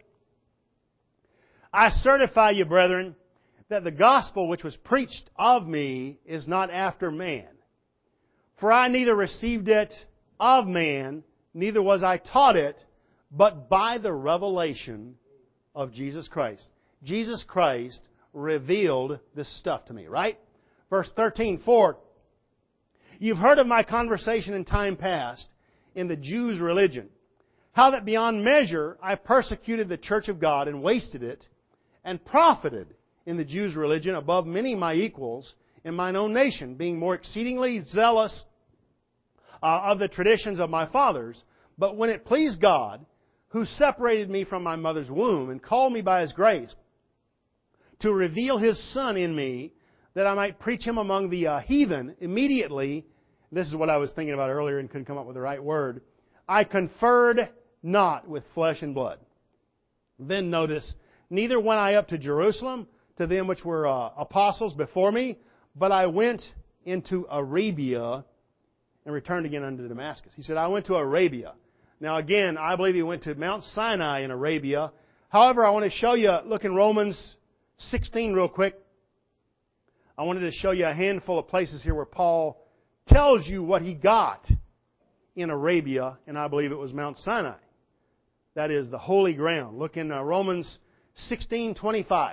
I certify you, brethren, that the gospel which was preached of me is not after man. For I neither received it of man, neither was I taught it, but by the revelation of Jesus Christ. Jesus Christ revealed this stuff to me, right? Verse 13, for you've heard of my conversation in time past in the Jews' religion, how that beyond measure I persecuted the church of God and wasted it, and profited in the Jews' religion above many my equals in mine own nation, being more exceedingly zealous of the traditions of my fathers. But when it pleased God, who separated me from my mother's womb and called me by His grace, to reveal His Son in me, that I might preach Him among the heathen, immediately, this is what I was thinking about earlier and couldn't come up with the right word, I conferred not with flesh and blood. Then notice, neither went I up to Jerusalem to them which were apostles before me, but I went into Arabia and returned again unto Damascus. He said, I went to Arabia. Now again, I believe he went to Mount Sinai in Arabia. However, I want to show you, look in Romans 16 real quick. I wanted to show you a handful of places here where Paul tells you what he got in Arabia, and I believe it was Mount Sinai. That is the holy ground. Look in Romans 16:25.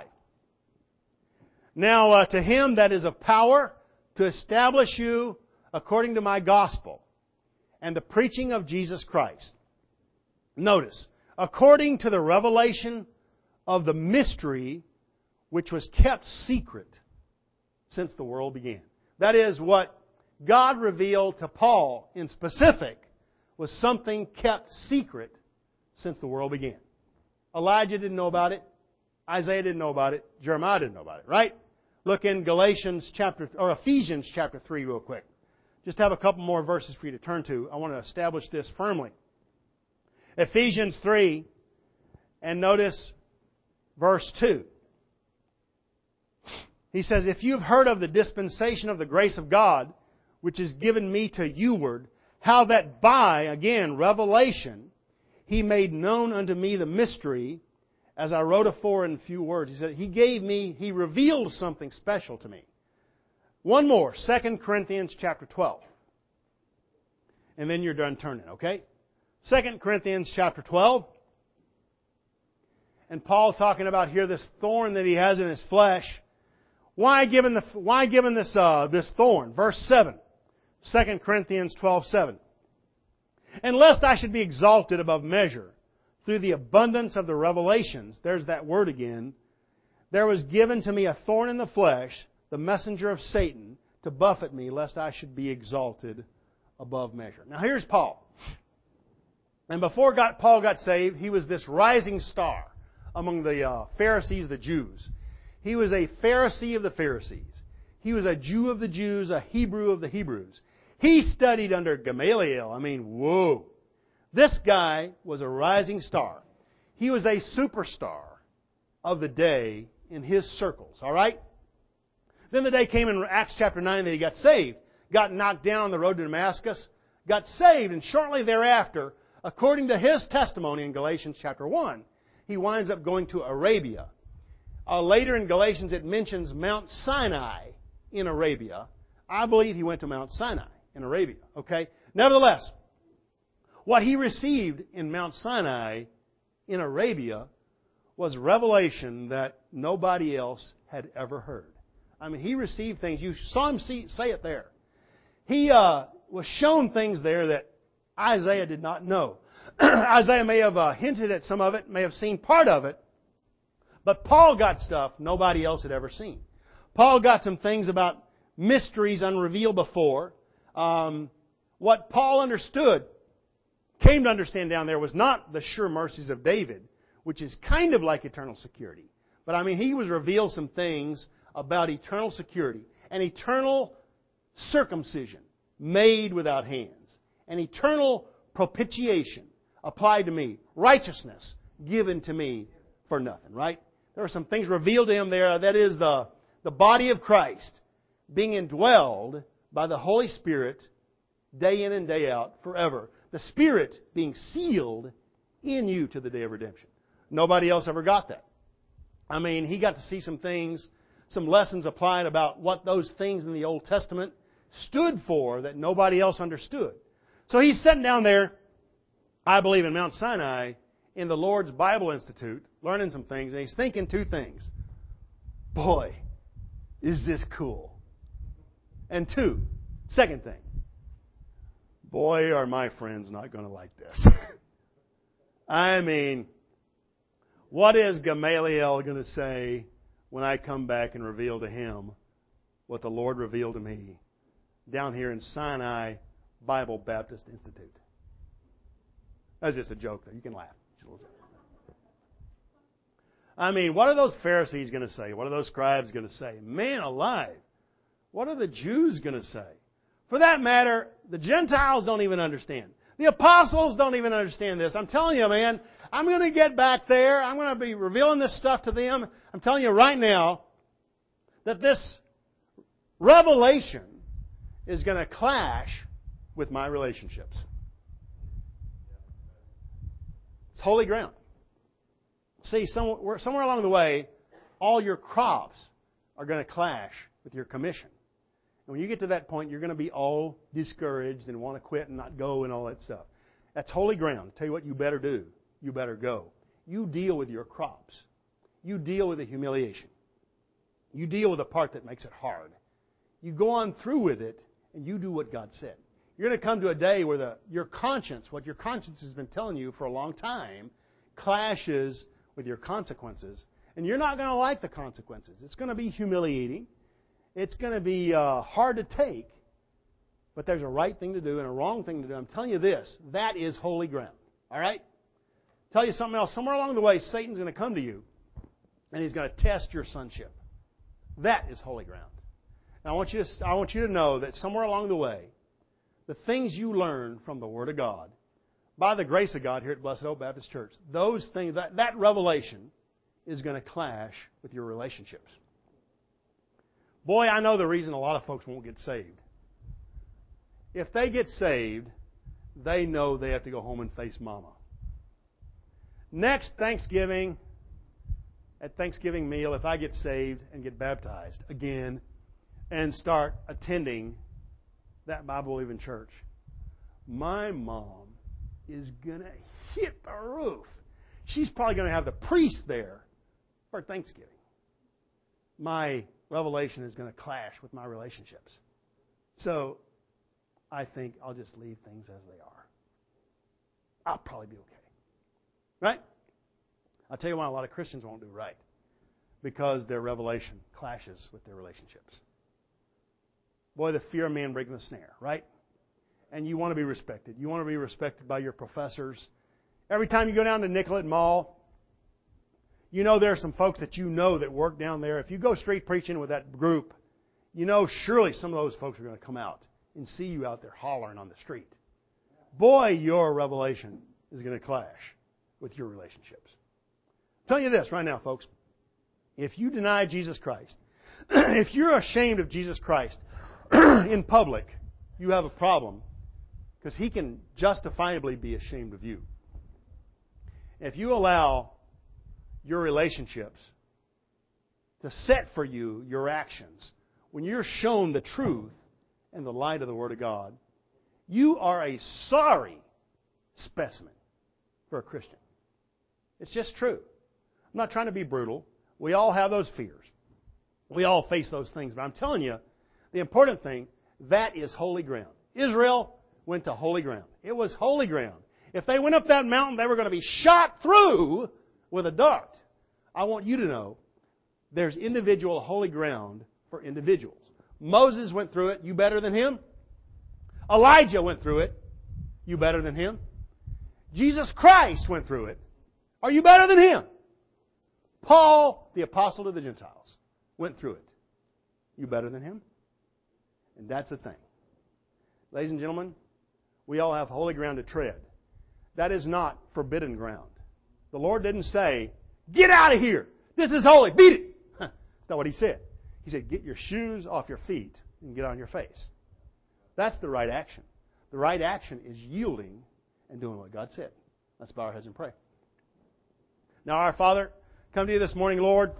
Now to Him that is of power to establish you according to my gospel and the preaching of Jesus Christ. Notice, according to the revelation of the mystery which was kept secret since the world began. That is, what God revealed to Paul in specific was something kept secret since the world began. Elijah didn't know about it. Isaiah didn't know about it. Jeremiah didn't know about it, right? Look in Ephesians chapter 3 real quick. Just have a couple more verses for you to turn to. I want to establish this firmly. Ephesians 3, and notice verse 2. He says, if you've heard of the dispensation of the grace of God, which is given me to youward, how that by, again, revelation, He made known unto me the mystery, as I wrote afore in few words. He said, He revealed something special to me. One more, 2 Corinthians chapter 12. And then you're done turning, okay? 2 Corinthians chapter 12. And Paul talking about here this thorn that he has in his flesh. Why given this thorn? Verse 7. 2 Corinthians 12:7. And lest I should be exalted above measure through the abundance of the revelations, there's that word again, there was given to me a thorn in the flesh, the messenger of Satan, to buffet me, lest I should be exalted above measure. Now here's Paul. And before Paul got saved, he was this rising star among the Pharisees, the Jews. He was a Pharisee of the Pharisees. He was a Jew of the Jews, a Hebrew of the Hebrews. He studied under Gamaliel. I mean, whoa. This guy was a rising star. He was a superstar of the day in his circles, all right? Then the day came in Acts chapter 9 that he got saved. Got knocked down on the road to Damascus. Got saved, and shortly thereafter, according to his testimony in Galatians chapter 1, he winds up going to Arabia. Later in Galatians it mentions Mount Sinai in Arabia. I believe he went to Mount Sinai in Arabia. Okay? Nevertheless, what he received in Mount Sinai in Arabia was revelation that nobody else had ever heard. I mean, he received things. You saw him say it there. He was shown things there that Isaiah did not know. Isaiah may have hinted at some of it, may have seen part of it, but Paul got stuff nobody else had ever seen. Paul got some things about mysteries unrevealed before. What Paul understood, came to understand down there, was not the sure mercies of David, which is kind of like eternal security. But I mean, he was revealed some things about eternal security, an eternal circumcision made without hands, an eternal propitiation applied to me, righteousness given to me for nothing, right? There are some things revealed to him there. That is the body of Christ being indwelled by the Holy Spirit day in and day out forever. The Spirit being sealed in you to the day of redemption. Nobody else ever got that. I mean, he got to see some things, some lessons applied about what those things in the Old Testament stood for that nobody else understood. So he's sitting down there, I believe in Mount Sinai, in the Lord's Bible Institute, learning some things, and he's thinking two things. Boy, is this cool. And second thing, boy, are my friends not going to like this. I mean, what is Gamaliel going to say when I come back and reveal to him what the Lord revealed to me down here in Sinai Bible Baptist Institute? That's just a joke, though. You can laugh. It's a little joke. I mean, what are those Pharisees going to say? What are those scribes going to say? Man alive, what are the Jews going to say? For that matter, the Gentiles don't even understand. The apostles don't even understand this. I'm telling you, man, I'm going to get back there. I'm going to be revealing this stuff to them. I'm telling you right now that this revelation is going to clash with my relationships. It's holy ground. See, somewhere along the way, all your crops are going to clash with your commission. And when you get to that point, you're going to be all discouraged and want to quit and not go and all that stuff. That's holy ground. Tell you what you better do. You better go. You deal with your crops. You deal with the humiliation. You deal with the part that makes it hard. You go on through with it, and you do what God said. You're going to come to a day where your conscience, what your conscience has been telling you for a long time, clashes with your consequences. And you're not going to like the consequences. It's going to be humiliating. It's going to be hard to take. But there's a right thing to do and a wrong thing to do. I'm telling you this. That is holy ground. All right? Tell you something else. Somewhere along the way, Satan's going to come to you, and he's going to test your sonship. That is holy ground. And I want you to know that somewhere along the way, the things you learn from the Word of God, by the grace of God here at Blessed Hope Baptist Church, those things, that revelation is going to clash with your relationships. Boy, I know the reason a lot of folks won't get saved. If they get saved, they know they have to go home and face Mama. Next Thanksgiving, at Thanksgiving meal, if I get saved and get baptized again and start attending that Bible-believing church, my mom is going to hit the roof. She's probably going to have the priest there for Thanksgiving. My revelation is going to clash with my relationships. So I think I'll just leave things as they are. I'll probably be okay. Right? I'll tell you why a lot of Christians won't do right. Because their revelation clashes with their relationships. Boy, the fear of man breaking the snare, right? And you want to be respected. You want to be respected by your professors. Every time you go down to Nicollet Mall, you know there are some folks that you know that work down there. If you go street preaching with that group, you know surely some of those folks are going to come out and see you out there hollering on the street. Boy, your revelation is going to clash with your relationships. I'm telling you this right now, folks. If you deny Jesus Christ, If you're ashamed of Jesus Christ in public, you have a problem because He can justifiably be ashamed of you. If you allow your relationships to set for you your actions, when you're shown the truth and the light of the Word of God, you are a sorry specimen for a Christian. It's just true. I'm not trying to be brutal. We all have those fears. We all face those things. But I'm telling you, the important thing, that is holy ground. Israel went to holy ground. It was holy ground. If they went up that mountain, they were going to be shot through with a dart. I want you to know there's individual holy ground for individuals. Moses went through it. You better than him? Elijah went through it. You better than him? Jesus Christ went through it. Are you better than him? Paul, the apostle to the Gentiles, went through it. You better than him? And that's the thing. Ladies and gentlemen, we all have holy ground to tread. That is not forbidden ground. The Lord didn't say, get out of here. This is holy. Beat it. That's not what He said. He said, get your shoes off your feet and get on your face. That's the right action. The right action is yielding and doing what God said. Let's bow our heads and pray. Now, our Father, come to You this morning, Lord.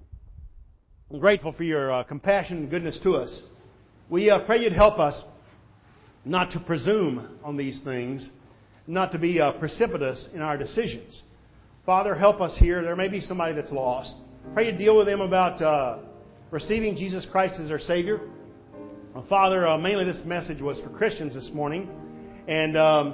I'm grateful for Your compassion and goodness to us. We pray You'd help us not to presume on these things, not to be precipitous in our decisions. Father, help us here. There may be somebody that's lost. Pray You deal with them about receiving Jesus Christ as their Savior. Father, mainly this message was for Christians this morning. And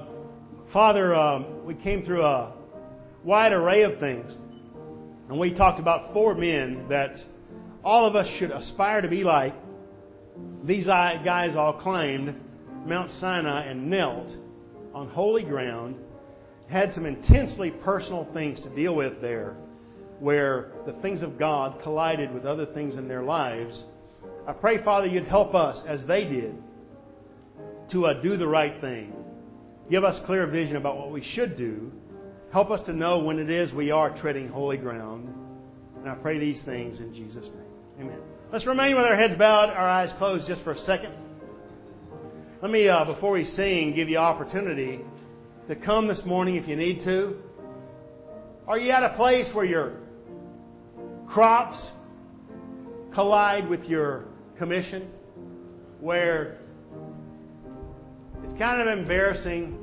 Father, we came through a wide array of things. And we talked about 4 men that all of us should aspire to be like. These guys all climbed Mount Sinai and knelt on holy ground, had some intensely personal things to deal with there, where the things of God collided with other things in their lives. I pray, Father, You'd help us, as they did, to do the right thing. Give us clear vision about what we should do. Help us to know when it is we are treading holy ground. And I pray these things in Jesus' name. Amen. Let's remain with our heads bowed, our eyes closed just for a second. Let me, before we sing, give you opportunity to come this morning if you need to. Are you at a place where your crops collide with your commission? Where it's kind of embarrassing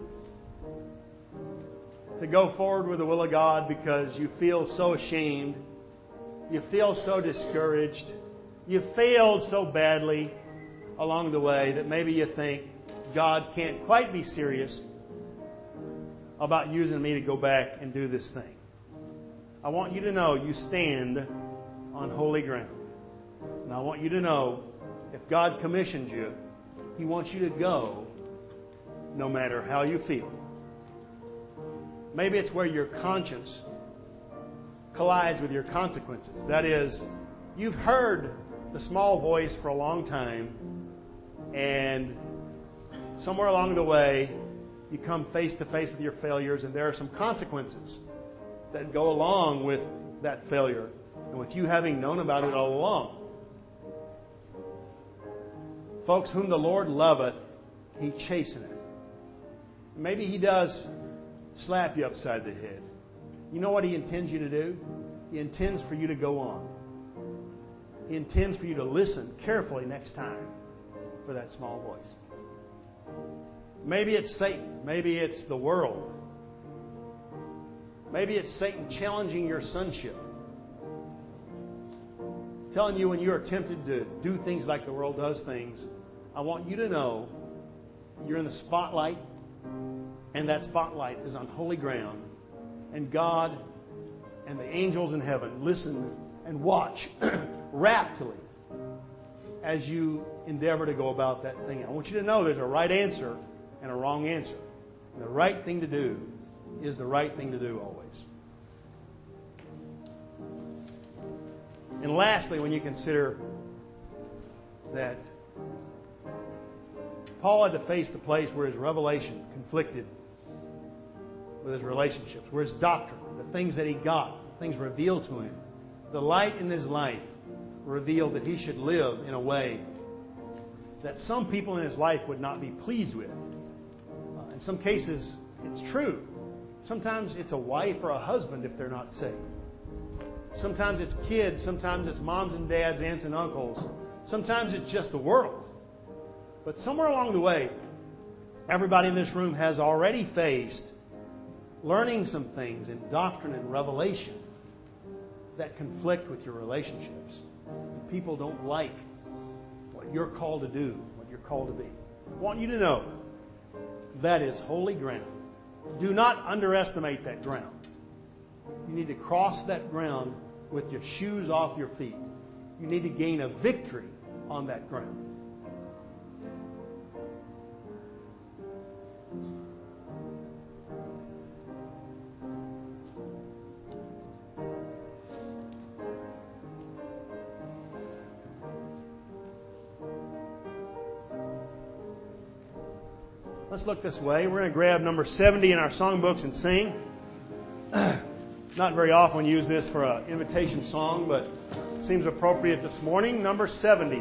to go forward with the will of God because you feel so ashamed. You feel so discouraged. You failed so badly along the way that maybe you think God can't quite be serious about using me to go back and do this thing. I want you to know you stand on holy ground. And I want you to know if God commissioned you, He wants you to go no matter how you feel. Maybe it's where your conscience collides with your consequences. That is, you've heard the small voice for a long time, and somewhere along the way, you come face to face with your failures, and there are some consequences that go along with that failure, and with you having known about it all along. Folks, whom the Lord loveth, He chasteneth. Maybe He does slap you upside the head. You know what He intends you to do? He intends for you to go on. He intends for you to listen carefully next time for that small voice. Maybe it's Satan. Maybe it's the world. Maybe it's Satan challenging your sonship. Telling you when you're tempted to do things like the world does things, I want you to know you're in the spotlight, and that spotlight is on holy ground. And God and the angels in heaven listen and watch raptly as you endeavor to go about that thing. I want you to know there's a right answer and a wrong answer. And the right thing to do is the right thing to do always. And lastly, when you consider that Paul had to face the place where his revelation conflicted with his relationships, where his doctrine, the things that he got, things revealed to him, the light in his life revealed that he should live in a way that some people in his life would not be pleased with. In some cases, it's true. Sometimes it's a wife or a husband if they're not saved. Sometimes it's kids. Sometimes it's moms and dads, aunts and uncles. Sometimes it's just the world. But somewhere along the way, everybody in this room has already faced learning some things in doctrine and revelation that conflict with your relationships. And people don't like what you're called to do, what you're called to be. I want you to know that is holy ground. Do not underestimate that ground. You need to cross that ground with your shoes off your feet. You need to gain a victory on that ground. Let's look this way. We're going to grab number 70 in our songbooks and sing. Not very often we use this for an invitation song, but it seems appropriate this morning. Number 70.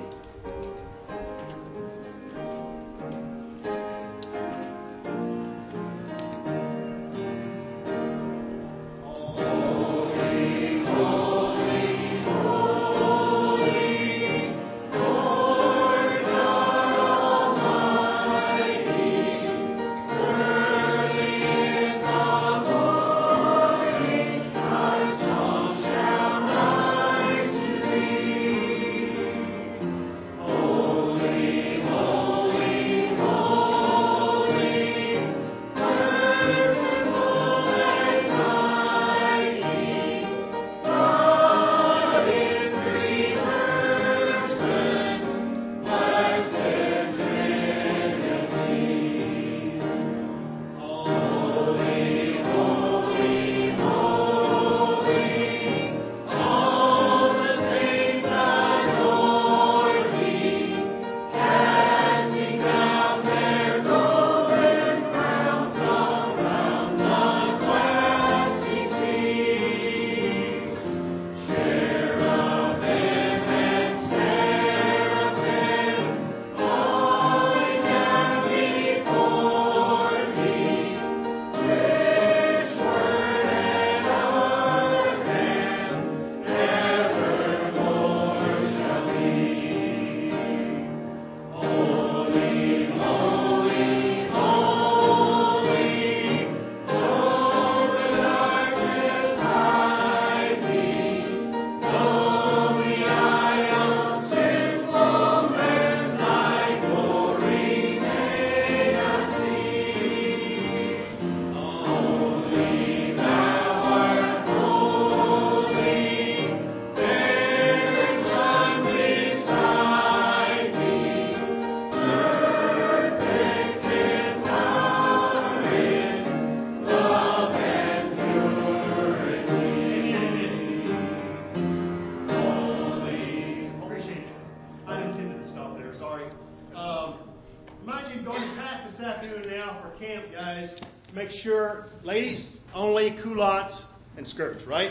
Make sure, ladies, only culottes and skirts, right?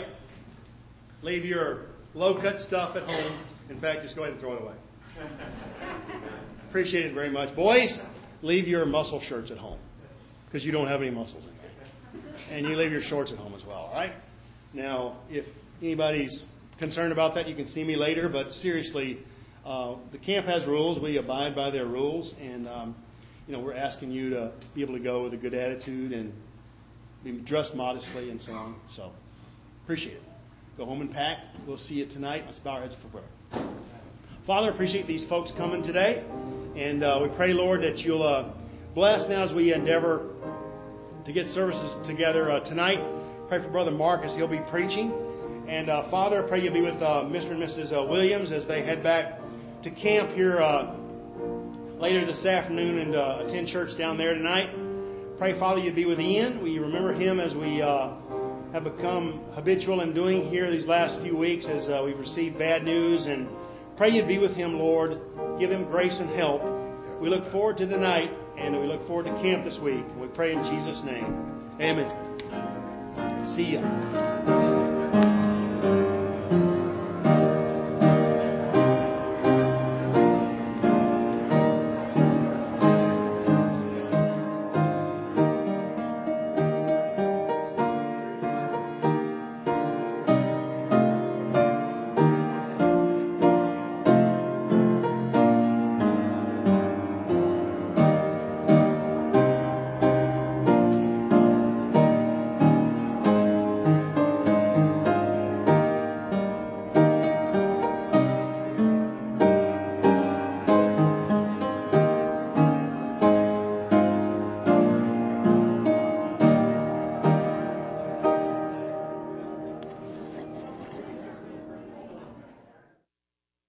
Leave your low-cut stuff at home. In fact, just go ahead and throw it away. Appreciate it very much. Boys, leave your muscle shirts at home because you don't have any muscles in there. And you leave your shorts at home as well, all right? Now, if anybody's concerned about that, you can see me later. But seriously, the camp has rules. We abide by their rules. And we're asking you to be able to go with a good attitude and be dressed modestly and so on. So, appreciate it. Go home and pack. We'll see you tonight. Let's bow our heads for prayer. Father, appreciate these folks coming today. And we pray, Lord, that you'll bless now as we endeavor to get services together tonight. Pray for Brother Mark as he'll be preaching. And Father, I pray you'll be with Mr. and Mrs. Williams as they head back to camp here later this afternoon and attend church down there tonight. Pray, Father, you'd be with Ian. We remember him as we have become habitual in doing here these last few weeks as we've received bad news. And pray you'd be with him, Lord. Give him grace and help. We look forward to tonight, and we look forward to camp this week. And we pray in Jesus' name. Amen. See ya.